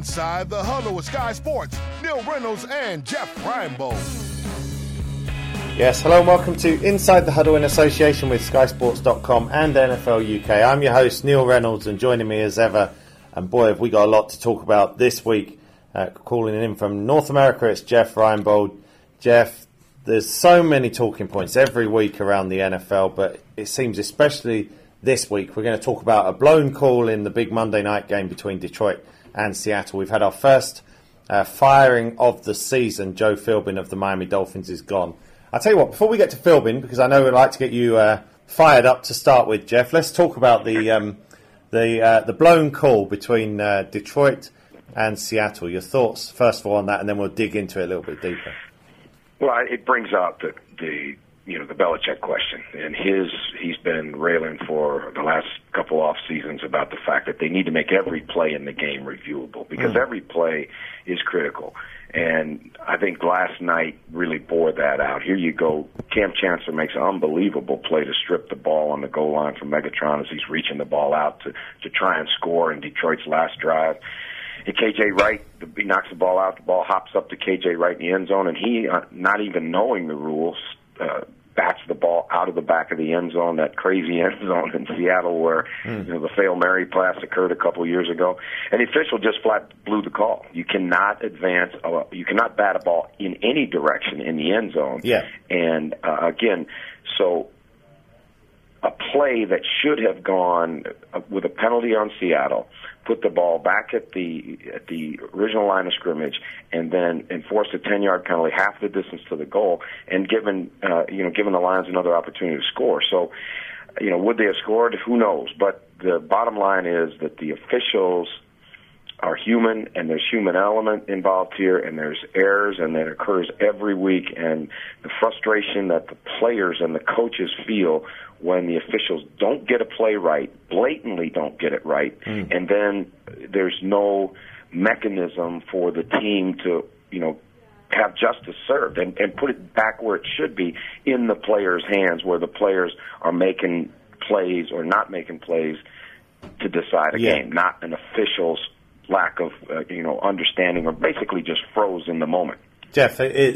Inside the Huddle with Sky Sports, Neil Reynolds and Jeff Reinebold. Yes, hello and welcome to Inside the Huddle in association with SkySports.com and NFL UK. I'm your host, Neil Reynolds, and joining me as ever, and boy, have we got a lot to talk about this week. Calling in from North America, it's Jeff Reinebold. Jeff, there's so many talking points every week around the NFL, but it seems especially this week we're going to talk about a blown call in the big Monday night game between Detroit and Seattle. We've had our first firing of the season. Joe Philbin of the Miami Dolphins is gone. I'll tell you what, before we get to Philbin, because I know we'd like to get you fired up to start with, Jeff, let's talk about the blown call between Detroit and Seattle. Your thoughts, first of all, on that, and then we'll dig into it a little bit deeper. Well, it brings out the Belichick question, and he's been railing for the last couple off seasons about the fact that they need to make every play in the game reviewable because every play is critical. And I think last night really bore that out. Here you go. Cam Chancellor makes an unbelievable play to strip the ball on the goal line from Megatron as he's reaching the ball out to try and score in Detroit's last drive. And KJ Wright, he knocks the ball out. The ball hops up to KJ Wright in the end zone, and he, not even knowing the rules, bats the ball out of the back of the end zone, that crazy end zone in Seattle where the Fail Mary pass occurred a couple years ago. And the official just flat blew the call. You cannot advance, you cannot bat a ball in any direction in the end zone. Yeah. And again, so a play that should have gone with a penalty on Seattle, put the ball back at the original line of scrimmage, and then enforced a 10-yard penalty, half the distance to the goal, and given the Lions another opportunity to score. So, would they have scored? Who knows? But the bottom line is that the officials are human, and there's human element involved here, and there's errors, and that occurs every week. And the frustration that the players and the coaches feel when the officials don't get a play right, blatantly don't get it right, and then there's no mechanism for the team to, have justice served and put it back where it should be in the players' hands, where the players are making plays or not making plays to decide a game, not an official's lack of, understanding or basically just froze in the moment. Jeff,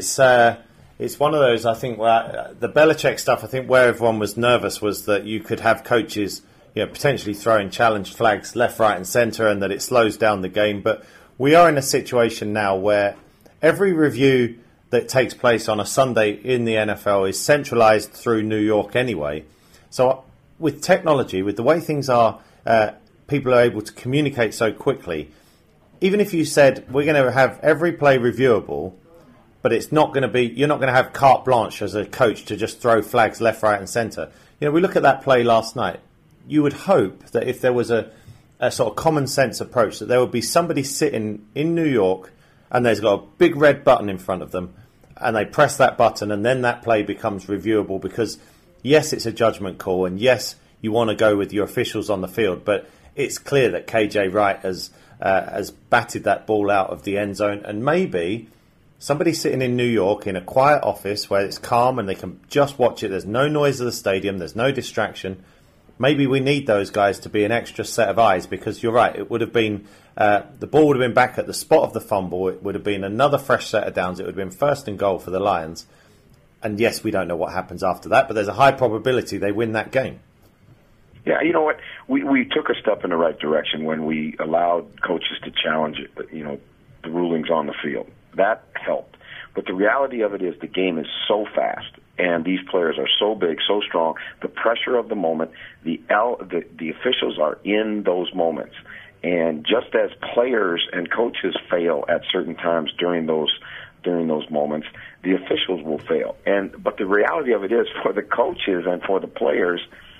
it's one of those, I think, where the Belichick stuff, I think where everyone was nervous was that you could have coaches, potentially throwing challenge flags left, right and centre and that it slows down the game. But we are in a situation now where every review that takes place on a Sunday in the NFL is centralised through New York anyway. So with technology, with the way things are, people are able to communicate so quickly. Even if you said we're going to have every play reviewable, but it's not going to be, you're not going to have carte blanche as a coach to just throw flags left, right and centre. We look at that play last night. You would hope that if there was a sort of common sense approach, that there would be somebody sitting in New York and there's got a big red button in front of them and they press that button and then that play becomes reviewable because, yes, it's a judgment call and, yes, you want to go with your officials on the field, but it's clear that KJ Wright has batted that ball out of the end zone, and maybe somebody sitting in New York in a quiet office where it's calm and they can just watch it, there's no noise of the stadium, there's no distraction. Maybe we need those guys to be an extra set of eyes because you're right, it would have been, the ball would have been back at the spot of the fumble, it would have been another fresh set of downs, it would have been first and goal for the Lions. And yes, we don't know what happens after that, but there's a high probability they win that game. Yeah, you know what? We took a step in the right direction when we allowed coaches to challenge, the rulings on the field. That helped. But the reality of it is the game is so fast, and these players are so big, so strong. The pressure of the moment, the officials are in those moments. And just as players and coaches fail at certain times during those moments, the officials will fail. But the reality of it is, for the coaches and for the players,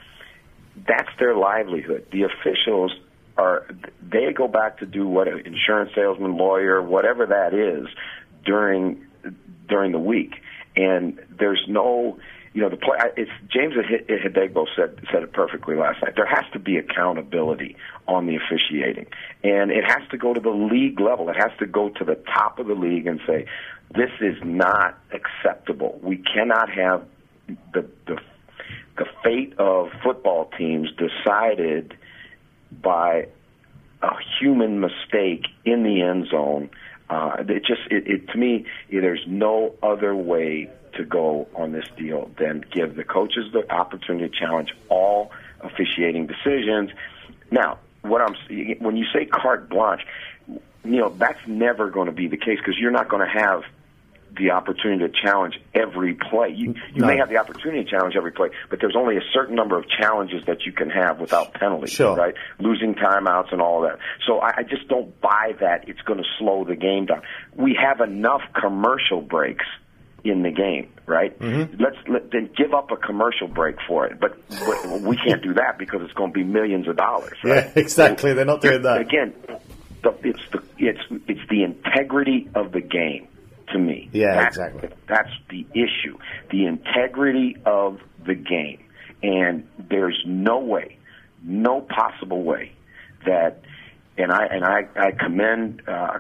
that's their livelihood. The officials they go back to do what an insurance salesman, lawyer, whatever that is, during the week. And there's no, the play. It's James Hidegbo said it perfectly last night. There has to be accountability on the officiating, and it has to go to the league level. It has to go to the top of the league and say, this is not acceptable. We cannot have the fate of football teams decided by a human mistake in the end zone. To me, there's no other way to go on this deal than give the coaches the opportunity to challenge all officiating decisions. Now, when you say carte blanche, that's never going to be the case because you're not going to have the opportunity to challenge every play. You may have the opportunity to challenge every play, but there's only a certain number of challenges that you can have without penalty, right? Losing timeouts and all of that. So I just don't buy that it's going to slow the game down. We have enough commercial breaks in the game, right? Mm-hmm. Then give up a commercial break for it. But we can't do that because it's going to be millions of dollars, right? Yeah, exactly. They're not doing that. Again, it's the integrity of the game. To me, exactly. That's the issue, the integrity of the game, and there's no possible way that. And I commend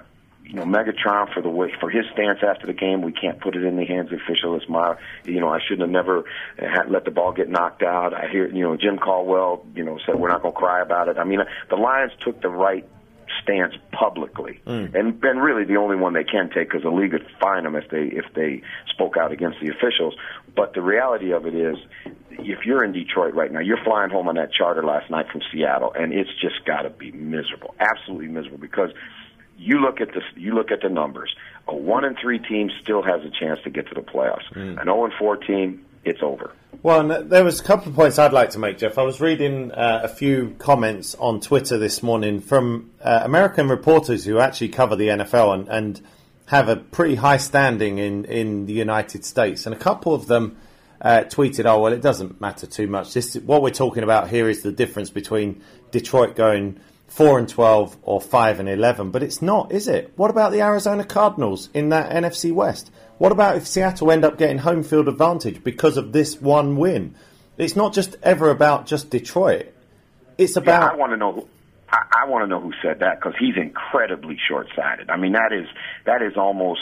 Megatron for his stance after the game. We can't put it in the hands of the official. It's I shouldn't have never let the ball get knocked out. I hear Jim Caldwell said we're not going to cry about it. I mean, the Lions took the right stance publicly, and really the only one they can take because the league would fine them if they spoke out against the officials. But the reality of it is, if you're in Detroit right now, you're flying home on that charter last night from Seattle, and it's just got to be miserable, absolutely miserable, because you look at the numbers. A 1-3 team still has a chance to get to the playoffs. An 0-4 team, it's over. Well, and there was a couple of points I'd like to make, Jeff. I was reading a few comments on Twitter this morning from American reporters who actually cover the NFL and have a pretty high standing in the United States. And a couple of them tweeted, it doesn't matter too much. What we're talking about here is the difference between Detroit going 4-12 or 5-11. But it's not, is it? What about the Arizona Cardinals in that NFC West? What about if Seattle end up getting home field advantage because of this one win? It's not just ever about just Detroit. It's about. Yeah, I want to know. I want to know who said that because he's incredibly short-sighted. I mean, that is almost.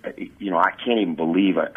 I can't even believe a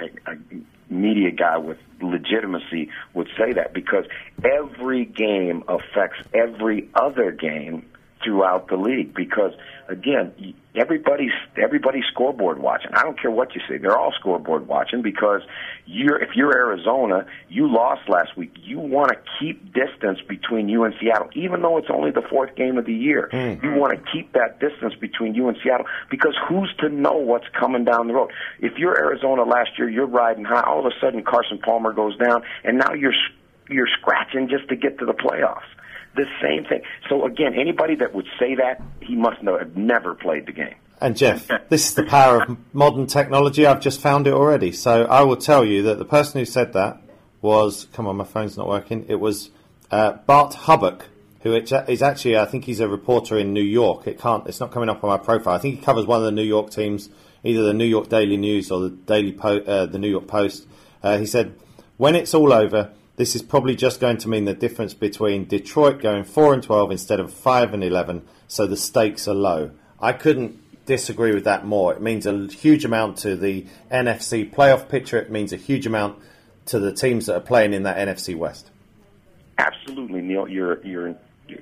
media guy with legitimacy would say that because every game affects every other game throughout the league because, again, everybody's scoreboard watching. I don't care what you say. They're all scoreboard watching because if you're Arizona, you lost last week. You want to keep distance between you and Seattle, even though it's only the fourth game of the year. Mm-hmm. You want to keep that distance between you and Seattle because who's to know what's coming down the road? If you're Arizona last year, you're riding high. All of a sudden, Carson Palmer goes down, and now you're scratching just to get to the playoffs. The same thing. So, again, anybody that would say that, he must have never played the game. And, Jeff, this is the power of modern technology. I've just found it already. So I will tell you that the person who said that was, come on, my phone's not working. It was Bart Hubbock, who is actually, I think he's a reporter in New York. It's not coming up on my profile. I think he covers one of the New York teams, either the New York Daily News or the New York Post. He said, when it's all over, this is probably just going to mean the difference between Detroit going 4-12 instead of 5-11, so the stakes are low. I couldn't disagree with that more. It means a huge amount to the NFC playoff picture. It means a huge amount to the teams that are playing in that NFC West. Absolutely, Neil. You're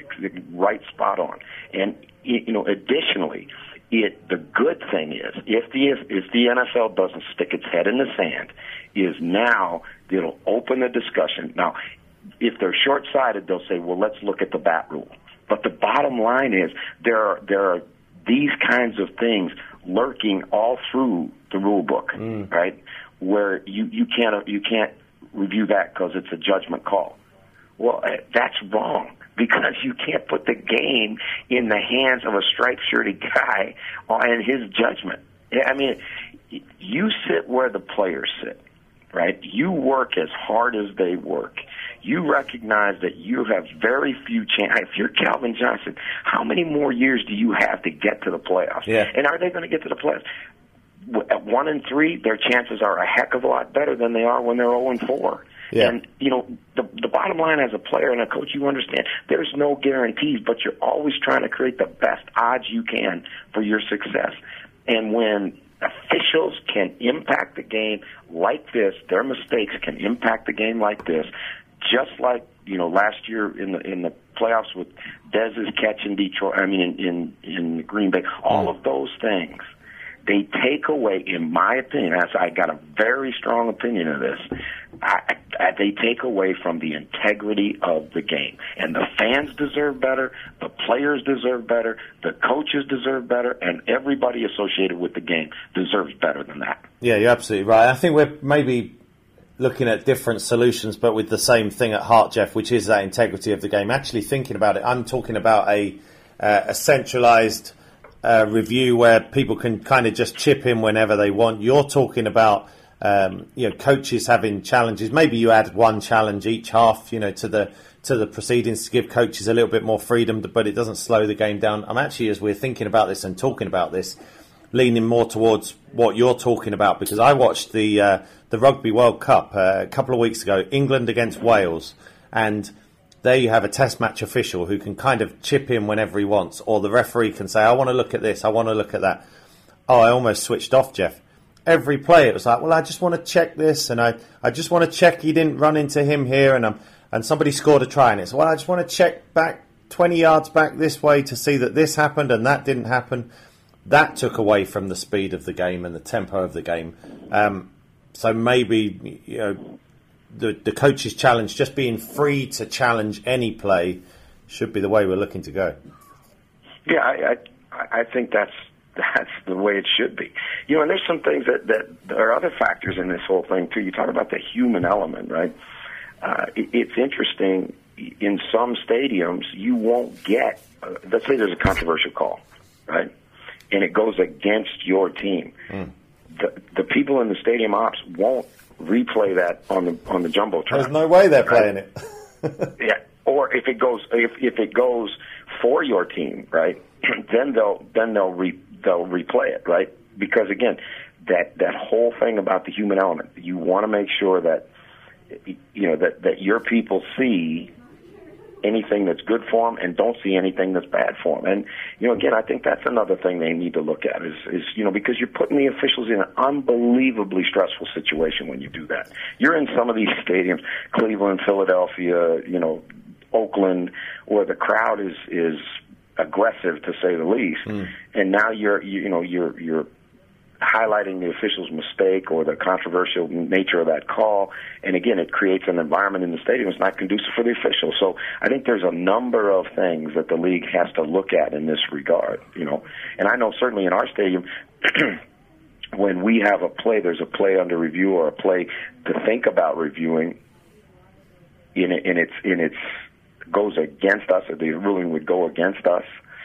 right, spot on. And additionally, the good thing is if the NFL doesn't stick its head in the sand, is now it'll open the discussion. Now, if they're short-sighted, they'll say, well, let's look at the bat rule. But the bottom line is there are these kinds of things lurking all through the rule book, right? Where you can't review that because it's a judgment call. Well, that's wrong because you can't put the game in the hands of a striped-shirted guy and his judgment. I mean, you sit where the players sit. Right? You work as hard as they work. You recognize that you have very few chances. If you're Calvin Johnson, how many more years do you have to get to the playoffs? Yeah. And are they going to get to the playoffs? At 1-3, their chances are a heck of a lot better than they are when they're 0-4. Yeah. And, the bottom line as a player and a coach, you understand there's no guarantees, but you're always trying to create the best odds you can for your success. And when officials can impact the game like this, their mistakes can impact the game like this, just like last year in the playoffs with Dez's catch in Detroit. I mean, in Green Bay. All of those things, they take away, in my opinion. I got a very strong opinion of this. They take away from the integrity of the game, and the fans deserve better. The players deserve better. The coaches deserve better, and everybody associated with the game deserves better than that. Yeah, you're absolutely right. I think we're maybe looking at different solutions, but with the same thing at heart, Jeff, which is that integrity of the game. Actually thinking about it, I'm talking about a centralised review where people can kind of just chip in whenever they want. You're talking about coaches having challenges. Maybe you add one challenge each half, to the proceedings to give coaches a little bit more freedom, but it doesn't slow the game down. I'm actually, as we're thinking about this and talking about this, leaning more towards what you're talking about, because I watched the Rugby World Cup a couple of weeks ago, England against Wales, and there you have a test match official who can kind of chip in whenever he wants, or the referee can say, I want to look at this, I want to look at that. Oh, I almost switched off, Jeff. Every play it was like, well, I just want to check this, and I just want to check he didn't run into him here, and somebody scored a try, and it's, well, I just want to check back 20 yards back this way to see that this happened and that didn't happen. That took away from the speed of the game and the tempo of the game. So maybe the coach's challenge, just being free to challenge any play, should be the way we're looking to go. Yeah, I think that's the way it should be. And there's some things that there are other factors in this whole thing too. You talk about the human element, right? It's interesting. In some stadiums, you won't get. Let's say there's a controversial call, right? And it goes against your team. The people in the stadium ops won't replay that on the jumbotron. There's no way they're playing it. Yeah, or if it goes for your team, right? then they'll replay it, right? Because again, that whole thing about the human element, you want to make sure that that your people see anything that's good for them and don't see anything that's bad for them. And, again, I think that's another thing they need to look at is because you're putting the officials in an unbelievably stressful situation when you do that. You're in some of these stadiums, Cleveland, Philadelphia, Oakland, where the crowd is aggressive, to say the least. And now you're highlighting the official's mistake or the controversial nature of that call. And again, it creates an environment in the stadium that's not conducive for the officials. So I think there's a number of things that the league has to look at in this regard, And I know certainly in our stadium, when we have a play, there's a play under review or a play to think about reviewing, and it's goes against us, or the ruling would go against us,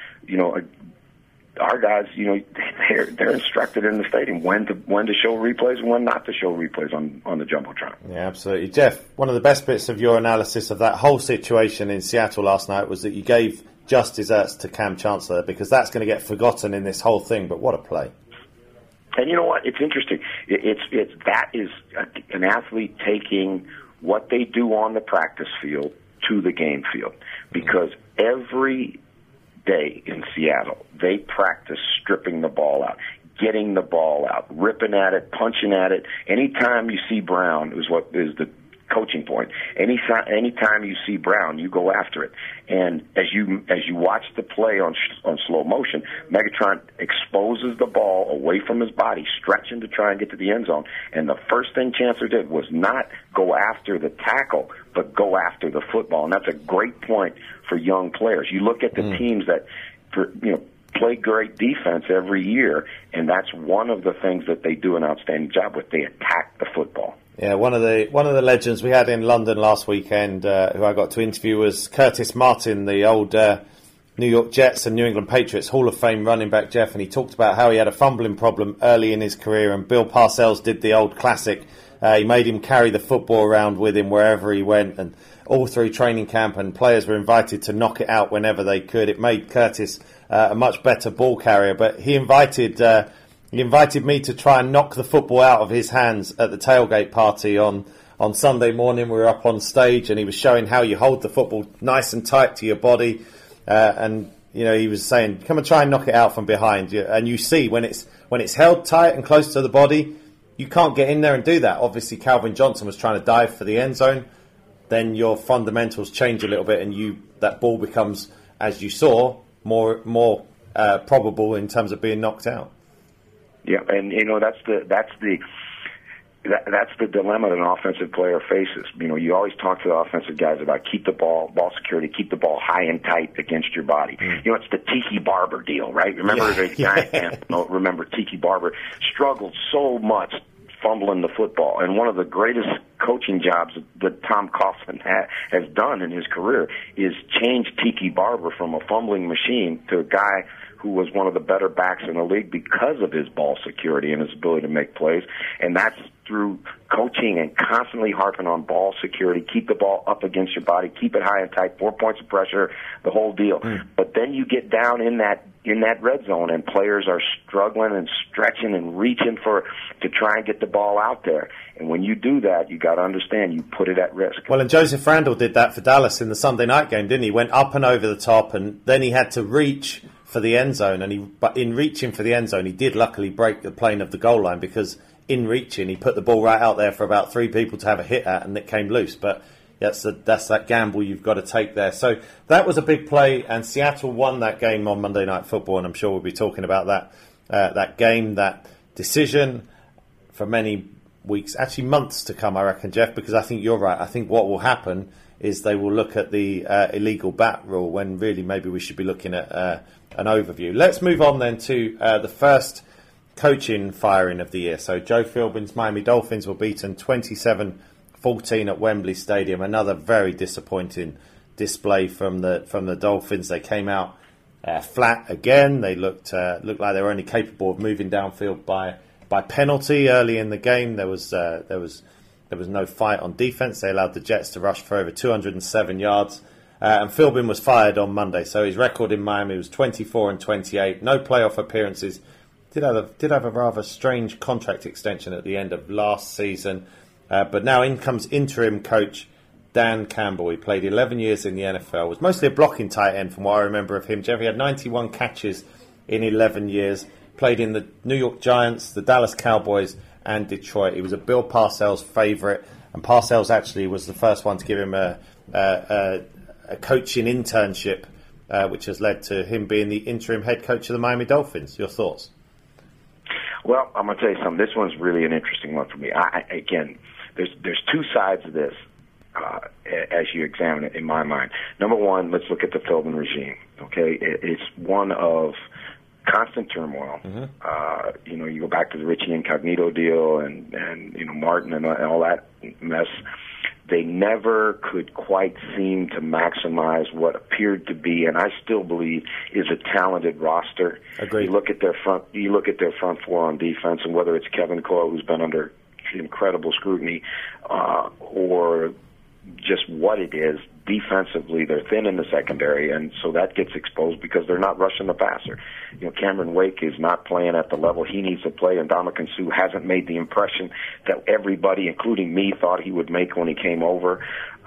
our guys, they're instructed in the stadium when to show replays and when not to show replays on the jumbotron. Yeah, absolutely. Jeff, one of the best bits of your analysis of that whole situation in Seattle last night was that you gave just desserts to Cam Chancellor, because that's going to get forgotten in this whole thing. But what a play! And you know what? It's interesting. That is an athlete taking what they do on the practice field to the game field, because every day in Seattle, they practice stripping the ball out, getting the ball out, ripping at it, punching at it. Anytime you see Brown is what is the coaching point. Anytime you see Brown, you go after it. And as you watch the play on slow motion, Megatron exposes the ball away from his body, stretching to try and get to the end zone. And the first thing Chancellor did was not go after the tackle, but go after the football. And that's a great point for young players. You look at the teams that, play great defense every year, and that's one of the things that they do an outstanding job with. They attack the football. Yeah, one of the legends we had in London last weekend, who I got to interview, was Curtis Martin, the old New York Jets and New England Patriots Hall of Fame running back, Jeff, and he talked about how he had a fumbling problem early in his career, and Bill Parcells did the old classic. He made him carry the football around with him wherever he went, and all through training camp, and players were invited to knock it out whenever they could. It made Curtis a much better ball carrier, but he invited me to try and knock the football out of his hands at the tailgate party on Sunday morning. We were up on stage, and he was showing how you hold the football nice and tight to your body, and he was saying, come and try and knock it out from behind. And you see when it's held tight and close to the body, you can't get in there and do that. Obviously, Calvin Johnson was trying to dive for the end zone. then your fundamentals change a little bit, and that ball becomes, as you saw, more probable in terms of being knocked out. Yeah, and that's the dilemma that an offensive player faces. You always talk to the offensive guys about keep the ball security, keep the ball high and tight against your body. It's the Tiki Barber deal, right? Remember the guy? Remember Tiki Barber struggled so much fumbling the football, and one of the greatest coaching jobs that Tom Coughlin has done in his career is change Tiki Barber from a fumbling machine to a guy who was one of the better backs in the league because of his ball security and his ability to make plays. And that's through coaching and constantly harping on ball security, keep the ball up against your body, keep it high and tight, 4 points of pressure, the whole deal. But then you get down in that red zone and players are struggling and stretching and reaching to try and get the ball out there. And when you do that, you got to understand you put it at risk. Well, and Joseph Randle did that for Dallas in the Sunday night game, didn't he? Went up and over the top, and then he had to reach for the end zone, but in reaching for the end zone, he did luckily break the plane of the goal line, because in reaching, he put the ball right out there for about 3 people to have a hit at, and it came loose. But that's that gamble you've got to take there. So that was a big play, and Seattle won that game on Monday Night Football, and I'm sure we'll be talking about that game, that decision, for many weeks, actually months to come, I reckon, Jeff, because I think you're right. I think what will happen is they will look at the illegal bat rule when really maybe we should be looking at an overview. Let's move on then to the first coaching firing of the year. So Joe Philbin's Miami Dolphins were beaten 27-14 at Wembley Stadium. Another very disappointing display from the Dolphins. They came out flat again. They looked like they were only capable of moving downfield by penalty early in the game. There was no fight on defense. They allowed the Jets to rush for over 207 yards. And Philbin was fired on Monday, so his record in Miami was 24-28. No playoff appearances. Did have a rather strange contract extension at the end of last season. But now in comes interim coach Dan Campbell. He played 11 years in the NFL. Was mostly a blocking tight end from what I remember of him. Jeff, he had 91 catches in 11 years. Played in the New York Giants, the Dallas Cowboys, and Detroit. He was a Bill Parcells favourite, and Parcells actually was the first one to give him a coaching internship, which has led to him being the interim head coach of the Miami Dolphins. Your thoughts? Well, I'm going to tell you something. This one's really an interesting one for me. Again, there's two sides of this as you examine it in my mind. Number one, let's look at the Philbin regime. Okay, it's one of constant turmoil. You go back to the Richie Incognito deal and Martin and all that mess. They never could quite seem to maximize what appeared to be, and I still believe is a talented roster. Agreed. You look at their front four on defense, and whether it's Kevin Coyle, who's been under incredible scrutiny, or just what it is defensively, they're thin in the secondary, and so that gets exposed because they're not rushing the passer. Cameron Wake is not playing at the level he needs to play, and Ndamukong Suh hasn't made the impression that everybody, including me, thought he would make when he came over.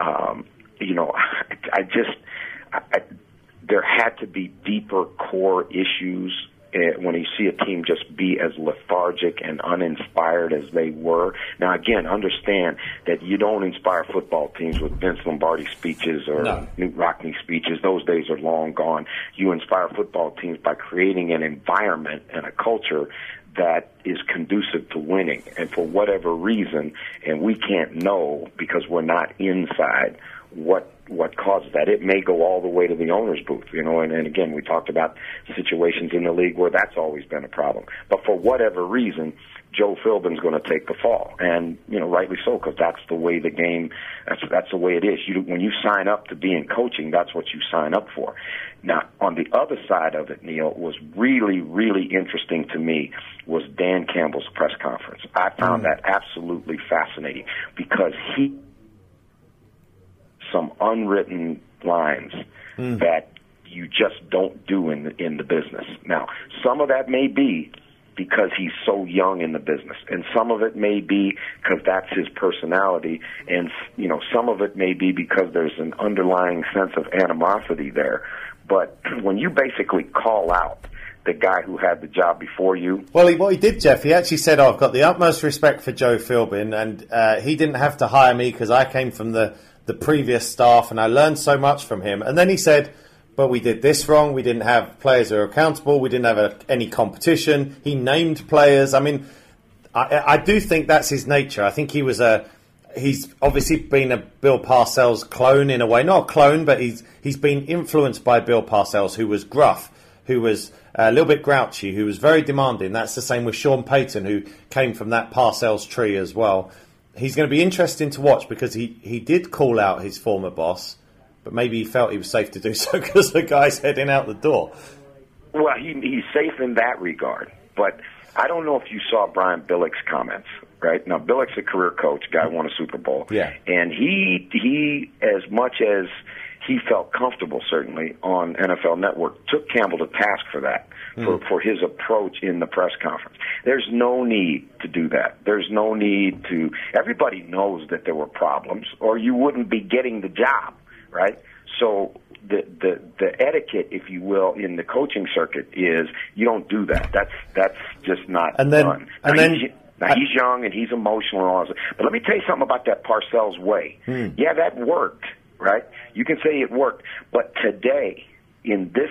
There had to be deeper core issues when you see a team just be as lethargic and uninspired as they were. Now, again, understand that you don't inspire football teams with Vince Lombardi speeches or Knute Rockne speeches. Those days are long gone. You inspire football teams by creating an environment and a culture that is conducive to winning. And for whatever reason, and we can't know because we're not inside, what causes that. It may go all the way to the owner's booth, and again, we talked about situations in the league where that's always been a problem. But for whatever reason, Joe Philbin's going to take the fall, and rightly so, because that's the way the game, that's the way it is. When you sign up to be in coaching, that's what you sign up for. Now, on the other side of it, Neil, was really, really interesting to me was Dan Campbell's press conference. I found that absolutely fascinating because some unwritten lines that you just don't do in the business. Now, some of that may be because he's so young in the business, and some of it may be because that's his personality, and some of it may be because there's an underlying sense of animosity there. But when you basically call out the guy who had the job before you. Well, what he did, Jeff, he actually said, I've got the utmost respect for Joe Philbin, and he didn't have to hire me because I came from the the previous staff, and I learned so much from him. And then he said, but we did this wrong. We didn't have players who are accountable. We didn't have any competition. He named players. I mean, I do think that's his nature. I think he's obviously been a Bill Parcells clone in a way. Not a clone, but he's been influenced by Bill Parcells, who was gruff, who was a little bit grouchy, who was very demanding. That's the same with Sean Payton, who came from that Parcells tree as well. He's going to be interesting to watch because he did call out his former boss, but maybe he felt he was safe to do so because the guy's heading out the door. Well, he's safe in that regard, but I don't know if you saw Brian Billick's comments, right? Now, Billick's a career coach, guy who won a Super Bowl. Yeah. And he, as much as he felt comfortable, certainly, on NFL Network, took Campbell to task for that, for his approach in the press conference. There's no need to do that. There's no need to – everybody knows that there were problems, or you wouldn't be getting the job, right? So the etiquette, if you will, in the coaching circuit is you don't do that. That's just not done. Now, he's young and he's emotional and all that. But let me tell you something about that Parcells way. Yeah, that worked, right? You can say it worked. But today, in this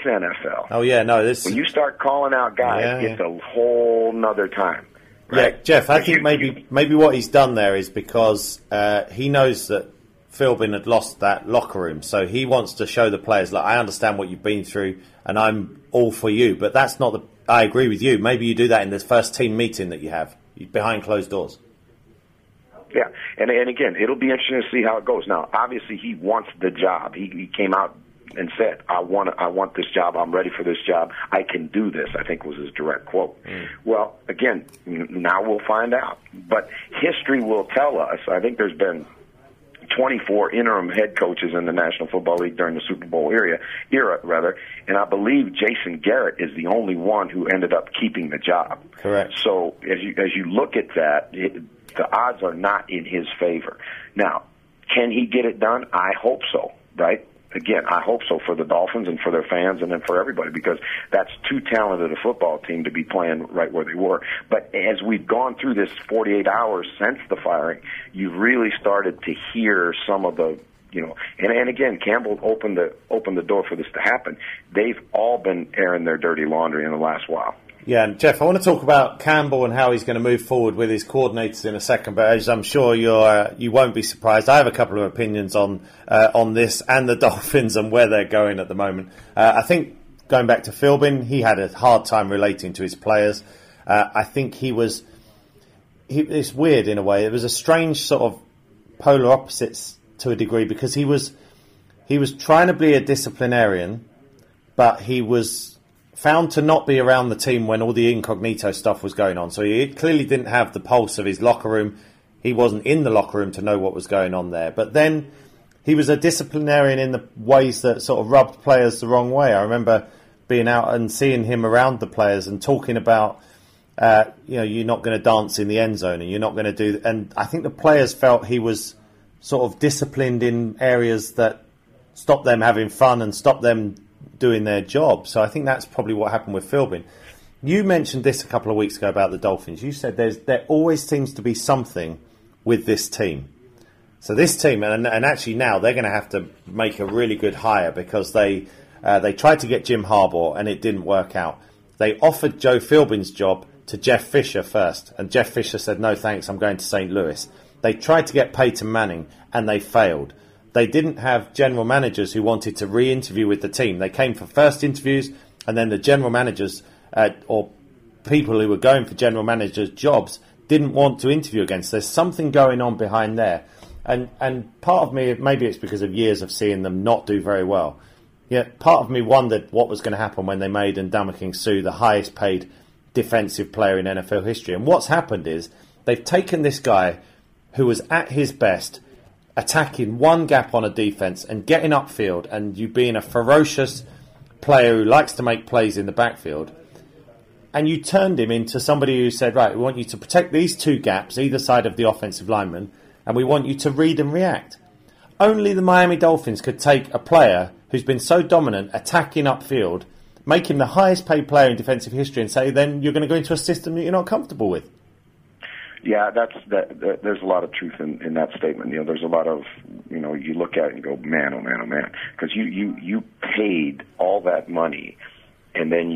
NFL, when you start calling out guys, it's a whole nother time. Right? Yeah, Jeff, I think maybe what he's done there is because he knows that Philbin had lost that locker room, so he wants to show the players, like, I understand what you've been through, and I'm all for you. But that's not I agree with you. Maybe you do that in this first team meeting that you have behind closed doors. Yeah, and again, it'll be interesting to see how it goes. Now, obviously, he wants the job. He came out and said, I want this job. I'm ready for this job. I can do this, I think was his direct quote. Well, again, now we'll find out. But history will tell us. I think there's been 24 interim head coaches in the National Football League during the Super Bowl era, and I believe Jason Garrett is the only one who ended up keeping the job. Correct. So as you look at that, the odds are not in his favor. Now, can he get it done? I hope so, right? Again, I hope so for the Dolphins and for their fans and then for everybody, because that's too talented a football team to be playing right where they were. But as we've gone through this 48 hours since the firing, you've really started to hear some of the, and again, Campbell opened the door for this to happen. They've all been airing their dirty laundry in the last while. Yeah, and Jeff, I want to talk about Campbell and how he's going to move forward with his coordinators in a second. But as I'm sure you won't be surprised, I have a couple of opinions on this and the Dolphins and where they're going at the moment. I think going back to Philbin, he had a hard time relating to his players. I think it's weird in a way. It was a strange sort of polar opposites to a degree because he was trying to be a disciplinarian, but he was found to not be around the team when all the incognito stuff was going on. So he clearly didn't have the pulse of his locker room. He wasn't in the locker room to know what was going on there. But then he was a disciplinarian in the ways that sort of rubbed players the wrong way. I remember being out and seeing him around the players and talking about, you're not going to dance in the end zone and you're not going to do... And I think the players felt he was sort of disciplined in areas that stopped them having fun and stopped them doing their job. So I think that's probably what happened with Philbin. You mentioned this a couple of weeks ago about the Dolphins. You said there always seems to be something with this team. So this team, and actually now they're going to have to make a really good hire because they tried to get Jim Harbaugh and it didn't work out. They offered Joe Philbin's job to Jeff Fisher first, and Jeff Fisher said, no thanks, I'm going to St. Louis. They tried to get Peyton Manning and they failed. They didn't have general managers who wanted to re-interview with the team. They came for first interviews, and then the general managers or people who were going for general managers' jobs didn't want to interview again. So there's something going on behind there. And part of me, maybe it's because of years of seeing them not do very well. Yeah, part of me wondered what was going to happen when they made Ndamukong Suh the highest paid defensive player in NFL history. And what's happened is they've taken this guy who was at his best, attacking one gap on a defense and getting upfield and you being a ferocious player who likes to make plays in the backfield, and you turned him into somebody who said, right, we want you to protect these two gaps either side of the offensive lineman and we want you to read and react. Only the Miami Dolphins could take a player who's been so dominant attacking upfield, make him the highest paid player in defensive history and say then you're going to go into a system that you're not comfortable with. Yeah, there's a lot of truth in that statement. There's a lot of, you look at it and go, man, oh man, oh man, because you paid all that money, and then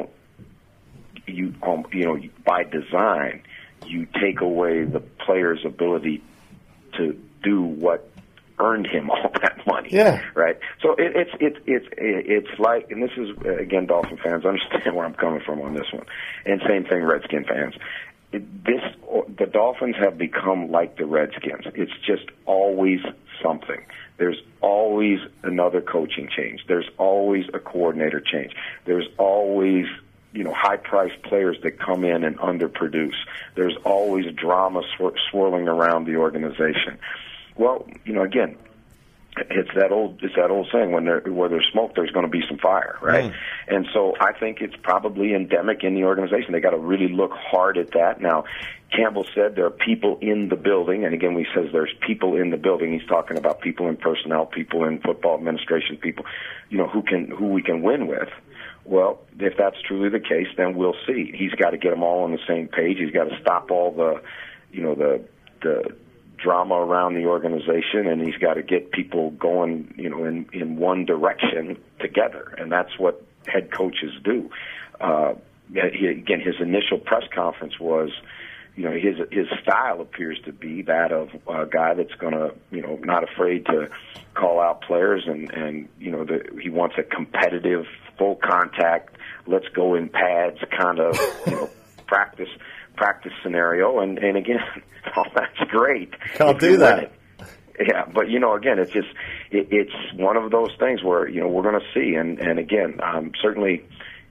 by design, you take away the player's ability to do what earned him all that money. Yeah. Right. So it's like, and this is again, Dolphin fans understand where I'm coming from on this one, and same thing, Redskin fans. The Dolphins have become like the Redskins. It's just always something. There's always another coaching change. There's always a coordinator change. There's always, high-priced players that come in and underproduce. There's always drama swirling around the organization. Well, again, it's that old saying, where there's smoke, there's going to be some fire, right? And so I think it's probably endemic in the organization. They got to really look hard at that. Now, Campbell said there are people in the building, and again, when he says there's people in the building, he's talking about people in personnel, people in football administration, people, who we can win with. Well, if that's truly the case, then we'll see. He's got to get them all on the same page. He's got to stop all the drama around the organization, and he's got to get people going, in one direction together, and that's what head coaches do. Again, his initial press conference was, his style appears to be that of a guy that's going to, not afraid to call out players, and he wants a competitive, full contact, let's go in pads kind of, practice scenario, and again, all that's great. Can't do that. Yeah, but again, it's one of those things where we're going to see, and again, certainly,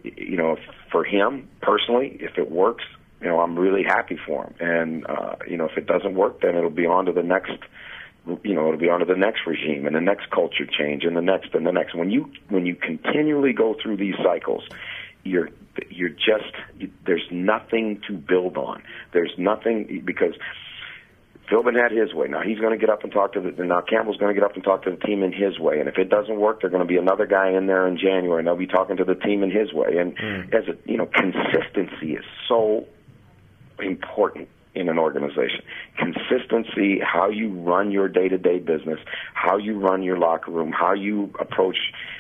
for him personally, if it works, I'm really happy for him, and if it doesn't work, then it'll be on to the next. It'll be on to the next regime and the next culture change and the next and the next. When you continually go through these cycles, you're just, there's nothing to build on. There's nothing, because Philbin had his way. Now he's going to get up and talk to now Campbell's going to get up and talk to the team in his way. And if it doesn't work, there's going to be another guy in there in January, and they'll be talking to the team in his way. And consistency is so important in an organization. Consistency, how you run your day-to-day business, how you run your locker room, how you approach,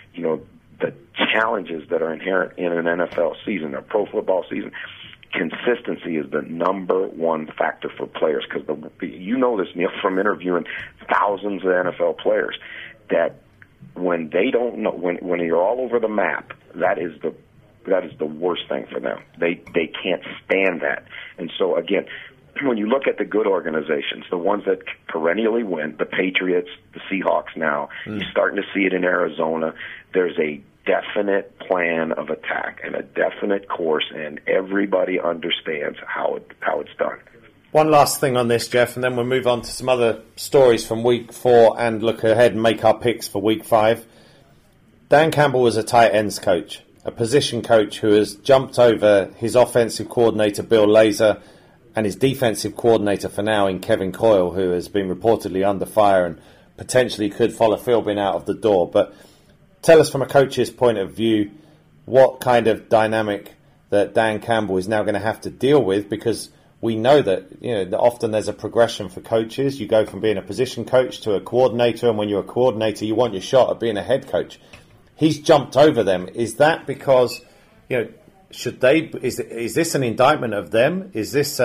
the challenges that are inherent in an NFL season, a pro football season. Consistency is the number one factor for players, because this, Neil, from interviewing thousands of NFL players, that when they don't know, when you're all over the map, that is the worst thing for them. They can't stand that. And so again, when you look at the good organizations, the ones that perennially win, the Patriots, the Seahawks now, you're starting to see it in Arizona, there's a definite plan of attack and a definite course, and everybody understands how it's done. One last thing on this, Jeff, and then we'll move on to some other stories from Week 4 and look ahead and make our picks for Week 5. Dan Campbell was a tight ends coach, a position coach who has jumped over his offensive coordinator, Bill Lazor, and his defensive coordinator for now in Kevin Coyle, who has been reportedly under fire and potentially could follow Philbin out of the door. But tell us from a coach's point of view what kind of dynamic that Dan Campbell is now going to have to deal with, because we know that that often there's a progression for coaches. You go from being a position coach to a coordinator, and when you're a coordinator, you want your shot at being a head coach. He's jumped over them. Is that because should they? Is this an indictment of them? Is this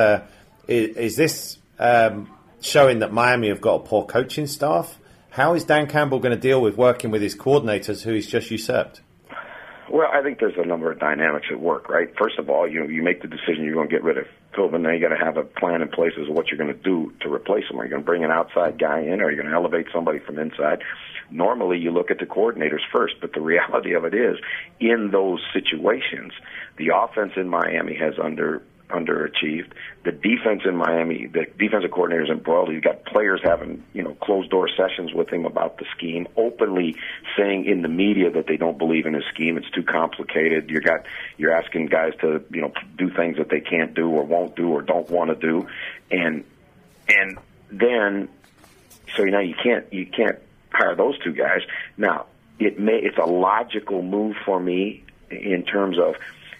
showing that Miami have got a poor coaching staff? How is Dan Campbell going to deal with working with his coordinators who he's just usurped? Well, I think there's a number of dynamics at work, right? First of all, you make the decision you're going to get rid of Philbin, then you got to have a plan in place as to what you're going to do to replace him. Are you going to bring an outside guy in, or are you going to elevate somebody from inside? Normally, you look at the coordinators first, but the reality of it is, in those situations, the offense in Miami has underachieved. The defense in Miami, the defensive coordinator's embroiled. You've got players having, closed-door sessions with him about the scheme, openly saying in the media that they don't believe in his scheme. It's too complicated. You're asking guys to, do things that they can't do or won't do or don't want to do, and then so now you can't hire those two guys. Now it's a logical move for me in terms of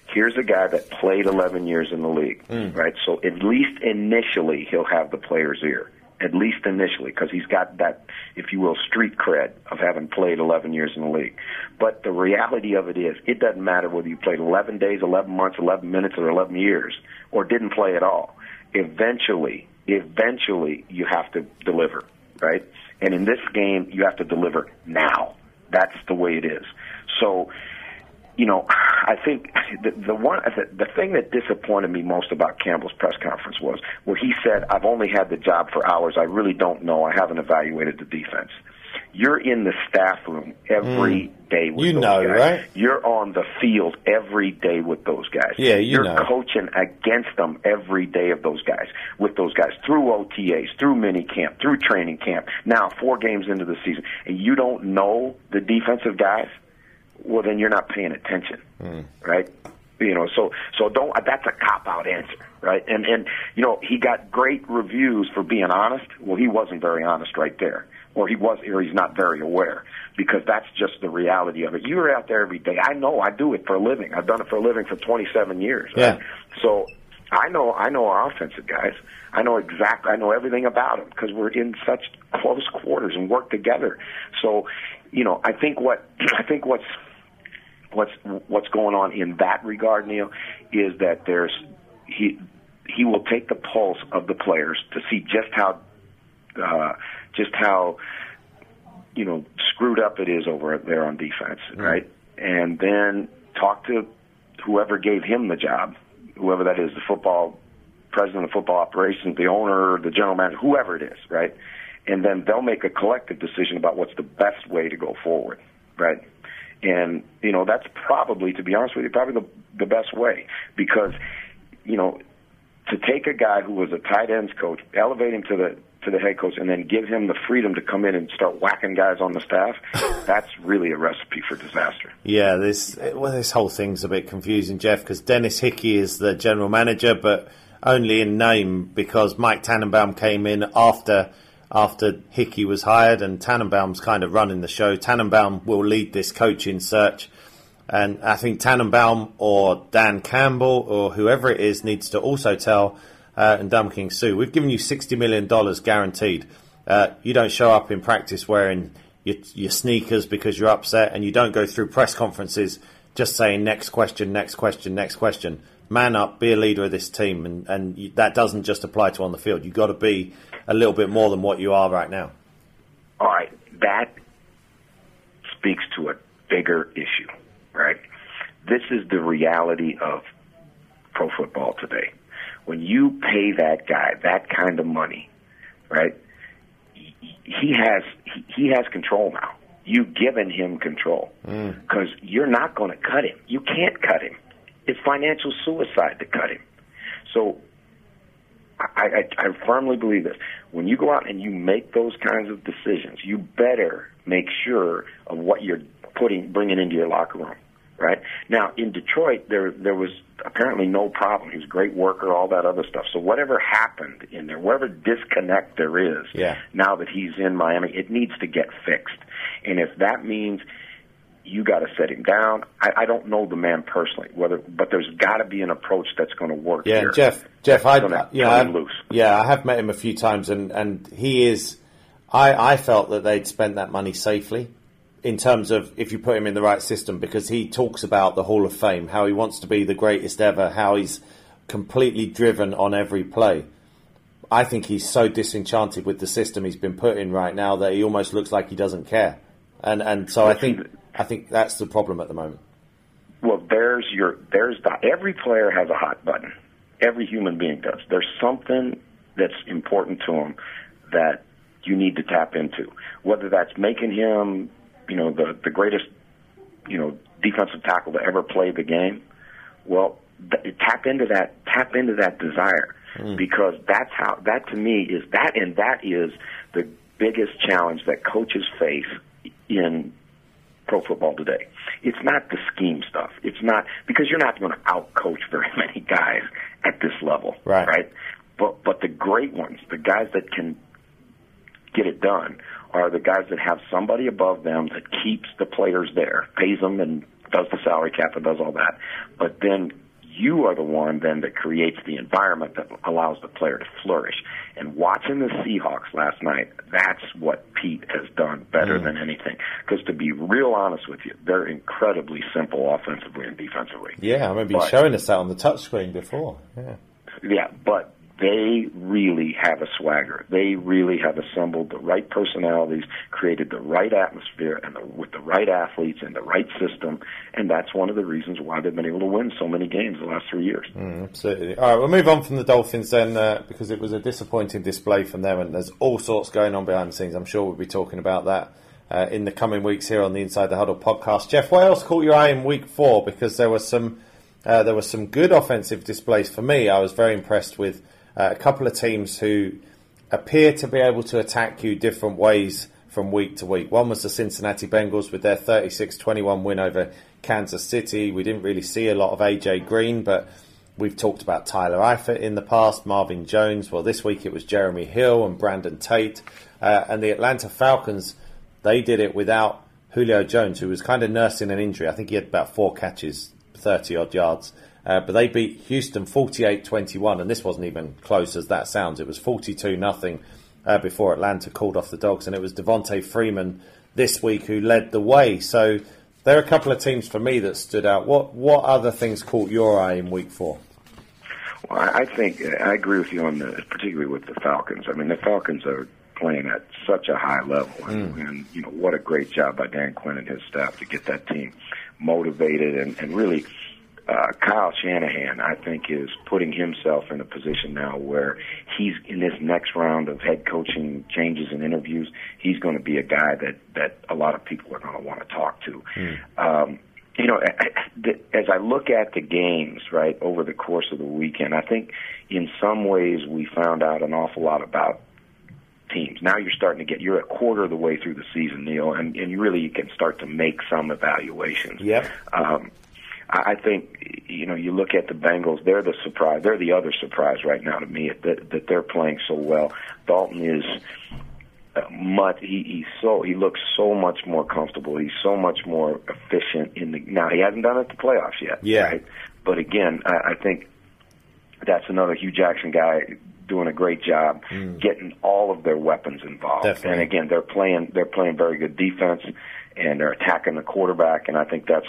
Here's a guy that played 11 years in the league, right? So at least initially he'll have the player's ear. At least initially, because he's got that, if you will, street cred of having played 11 years in the league. But the reality of it is, it doesn't matter whether you played 11 days, 11 months, 11 minutes, or 11 years, or didn't play at all. Eventually, you have to deliver, right? And in this game, you have to deliver now. That's the way it is. So, you know, I think the thing that disappointed me most about Campbell's press conference was where he said, "I've only had the job for hours. I really don't know. I haven't evaluated the defense." You're in the staff room every day with those guys. Right? You're on the field every day with those guys. Yeah, You're know. coaching against them every day with those guys, through OTAs, through mini camp, through training camp. Now, 4 games into the season, and you don't know the defensive guys. Well, then you're not paying attention, right? You know, so don't. That's a cop-out answer, right? And you know, he got great reviews for being honest. Well, he wasn't very honest right there, or he's not very aware, because that's just the reality of it. You're out there every day. I know. I do it for a living. I've done it for a living for 27 years. Right? Yeah. So I know our offensive guys. I know everything about them because we're in such close quarters and work together. So, you know, I think what's going on in that regard, Neil, is that he will take the pulse of the players to see just how you know, screwed up it is over there on defense, right? And then talk to whoever gave him the job, whoever that is, the president of football operations, the owner, the general manager, whoever it is, right? And then they'll make a collective decision about what's the best way to go forward, right? And, you know, that's probably, to be honest with you, probably the best way, because, you know, to take a guy who was a tight ends coach, elevate him to the head coach, and then give him the freedom to come in and start whacking guys on the staff, that's really a recipe for disaster. Yeah, this whole thing's a bit confusing, Jeff, because Dennis Hickey is the general manager, but only in name, because Mike Tannenbaum came in after Hickey was hired, and Tannenbaum's kind of running the show. Tannenbaum will lead this coaching search, and I think Tannenbaum or Dan Campbell or whoever it is needs to also tell Ndamukong Suh, we've given you $60 million guaranteed. You don't show up in practice wearing your sneakers because you're upset, and you don't go through press conferences just saying next question, next question, next question. Man up, be a leader of this team, and that doesn't just apply to on the field. You've got to be a little bit more than what you are right now. All right, that speaks to a bigger issue, right? This is the reality of pro football today. When you pay that guy that kind of money, right, he has control now. You've given him control because you're not going to cut him. You can't cut him. It's financial suicide to cut him. So I firmly believe this. When you go out and you make those kinds of decisions, you better make sure of what you're bringing into your locker room, right? Now, in Detroit, there was apparently no problem. He was a great worker, all that other stuff. So whatever happened in there, whatever disconnect there is, now that he's in Miami, it needs to get fixed. And if that means you got to set him down. I don't know the man personally, but there's got to be an approach that's going to work. Yeah, here. Jeff, I have met him a few times, and he is. I felt that they'd spent that money safely, in terms of if you put him in the right system, because he talks about the Hall of Fame, how he wants to be the greatest ever, how he's completely driven on every play. I think he's so disenchanted with the system he's been put in right now that he almost looks like he doesn't care, and so I think that's the problem at the moment. Well, every player has a hot button. Every human being does. There's something that's important to him that you need to tap into. Whether that's making him, the greatest, defensive tackle to ever play the game. Well, tap into that desire, because that to me is the biggest challenge that coaches face in pro football today. It's not the scheme stuff. It's not, because you're not going to out-coach very many guys at this level, right? But the great ones, the guys that can get it done, are the guys that have somebody above them that keeps the players there, pays them and does the salary cap and does all that. But then you are the one then that creates the environment that allows the player to flourish. And watching the Seahawks last night, that's what Pete has done better than anything. Because to be real honest with you, they're incredibly simple offensively and defensively. Yeah, I remember you showing us that on the touchscreen before. Yeah, but they really have a swagger. They really have assembled the right personalities, created the right atmosphere, and with the right athletes and the right system, and that's one of the reasons why they've been able to win so many games the last 3 years. Absolutely. All right, we'll move on from the Dolphins then, because it was a disappointing display from them, and there's all sorts going on behind the scenes. I'm sure we'll be talking about that in the coming weeks here on the Inside the Huddle podcast. Jeff, what else caught your eye in Week 4? Because there was some good offensive displays for me. I was very impressed with a couple of teams who appear to be able to attack you different ways from week to week. One was the Cincinnati Bengals with their 36-21 win over Kansas City. We didn't really see a lot of A.J. Green, but we've talked about Tyler Eifert in the past, Marvin Jones. Well, this week it was Jeremy Hill and Brandon Tate. And the Atlanta Falcons, they did it without Julio Jones, who was kind of nursing an injury. I think he had about 4 catches, 30-odd yards. But they beat Houston 48-21, and this wasn't even close as that sounds. It was 42-0 before Atlanta called off the Dogs, and it was Devontae Freeman this week who led the way. So there are a couple of teams for me that stood out. What other things caught your eye in Week 4? Well, I think I agree with you on particularly with the Falcons. I mean, the Falcons are playing at such a high level, and you know what a great job by Dan Quinn and his staff to get that team motivated and really. Kyle Shanahan, I think, is putting himself in a position now where he's in this next round of head coaching changes and interviews. He's going to be a guy that a lot of people are going to want to talk to. You know, as I look at the games, right, over the course of the weekend, I think in some ways we found out an awful lot about teams. Now you're a quarter of the way through the season, Neil, and you can start to make some evaluations. Yep. I think, you know, you look at the Bengals, they're the surprise. They're the other surprise right now to me that they're playing so well. Dalton is he looks so much more comfortable. He's so much more efficient now he hasn't done it at the playoffs yet. Yeah. Right? But again, I think that's another Hugh Jackson guy doing a great job getting all of their weapons involved. Definitely. And again, they're playing very good defense and they're attacking the quarterback, and I think that's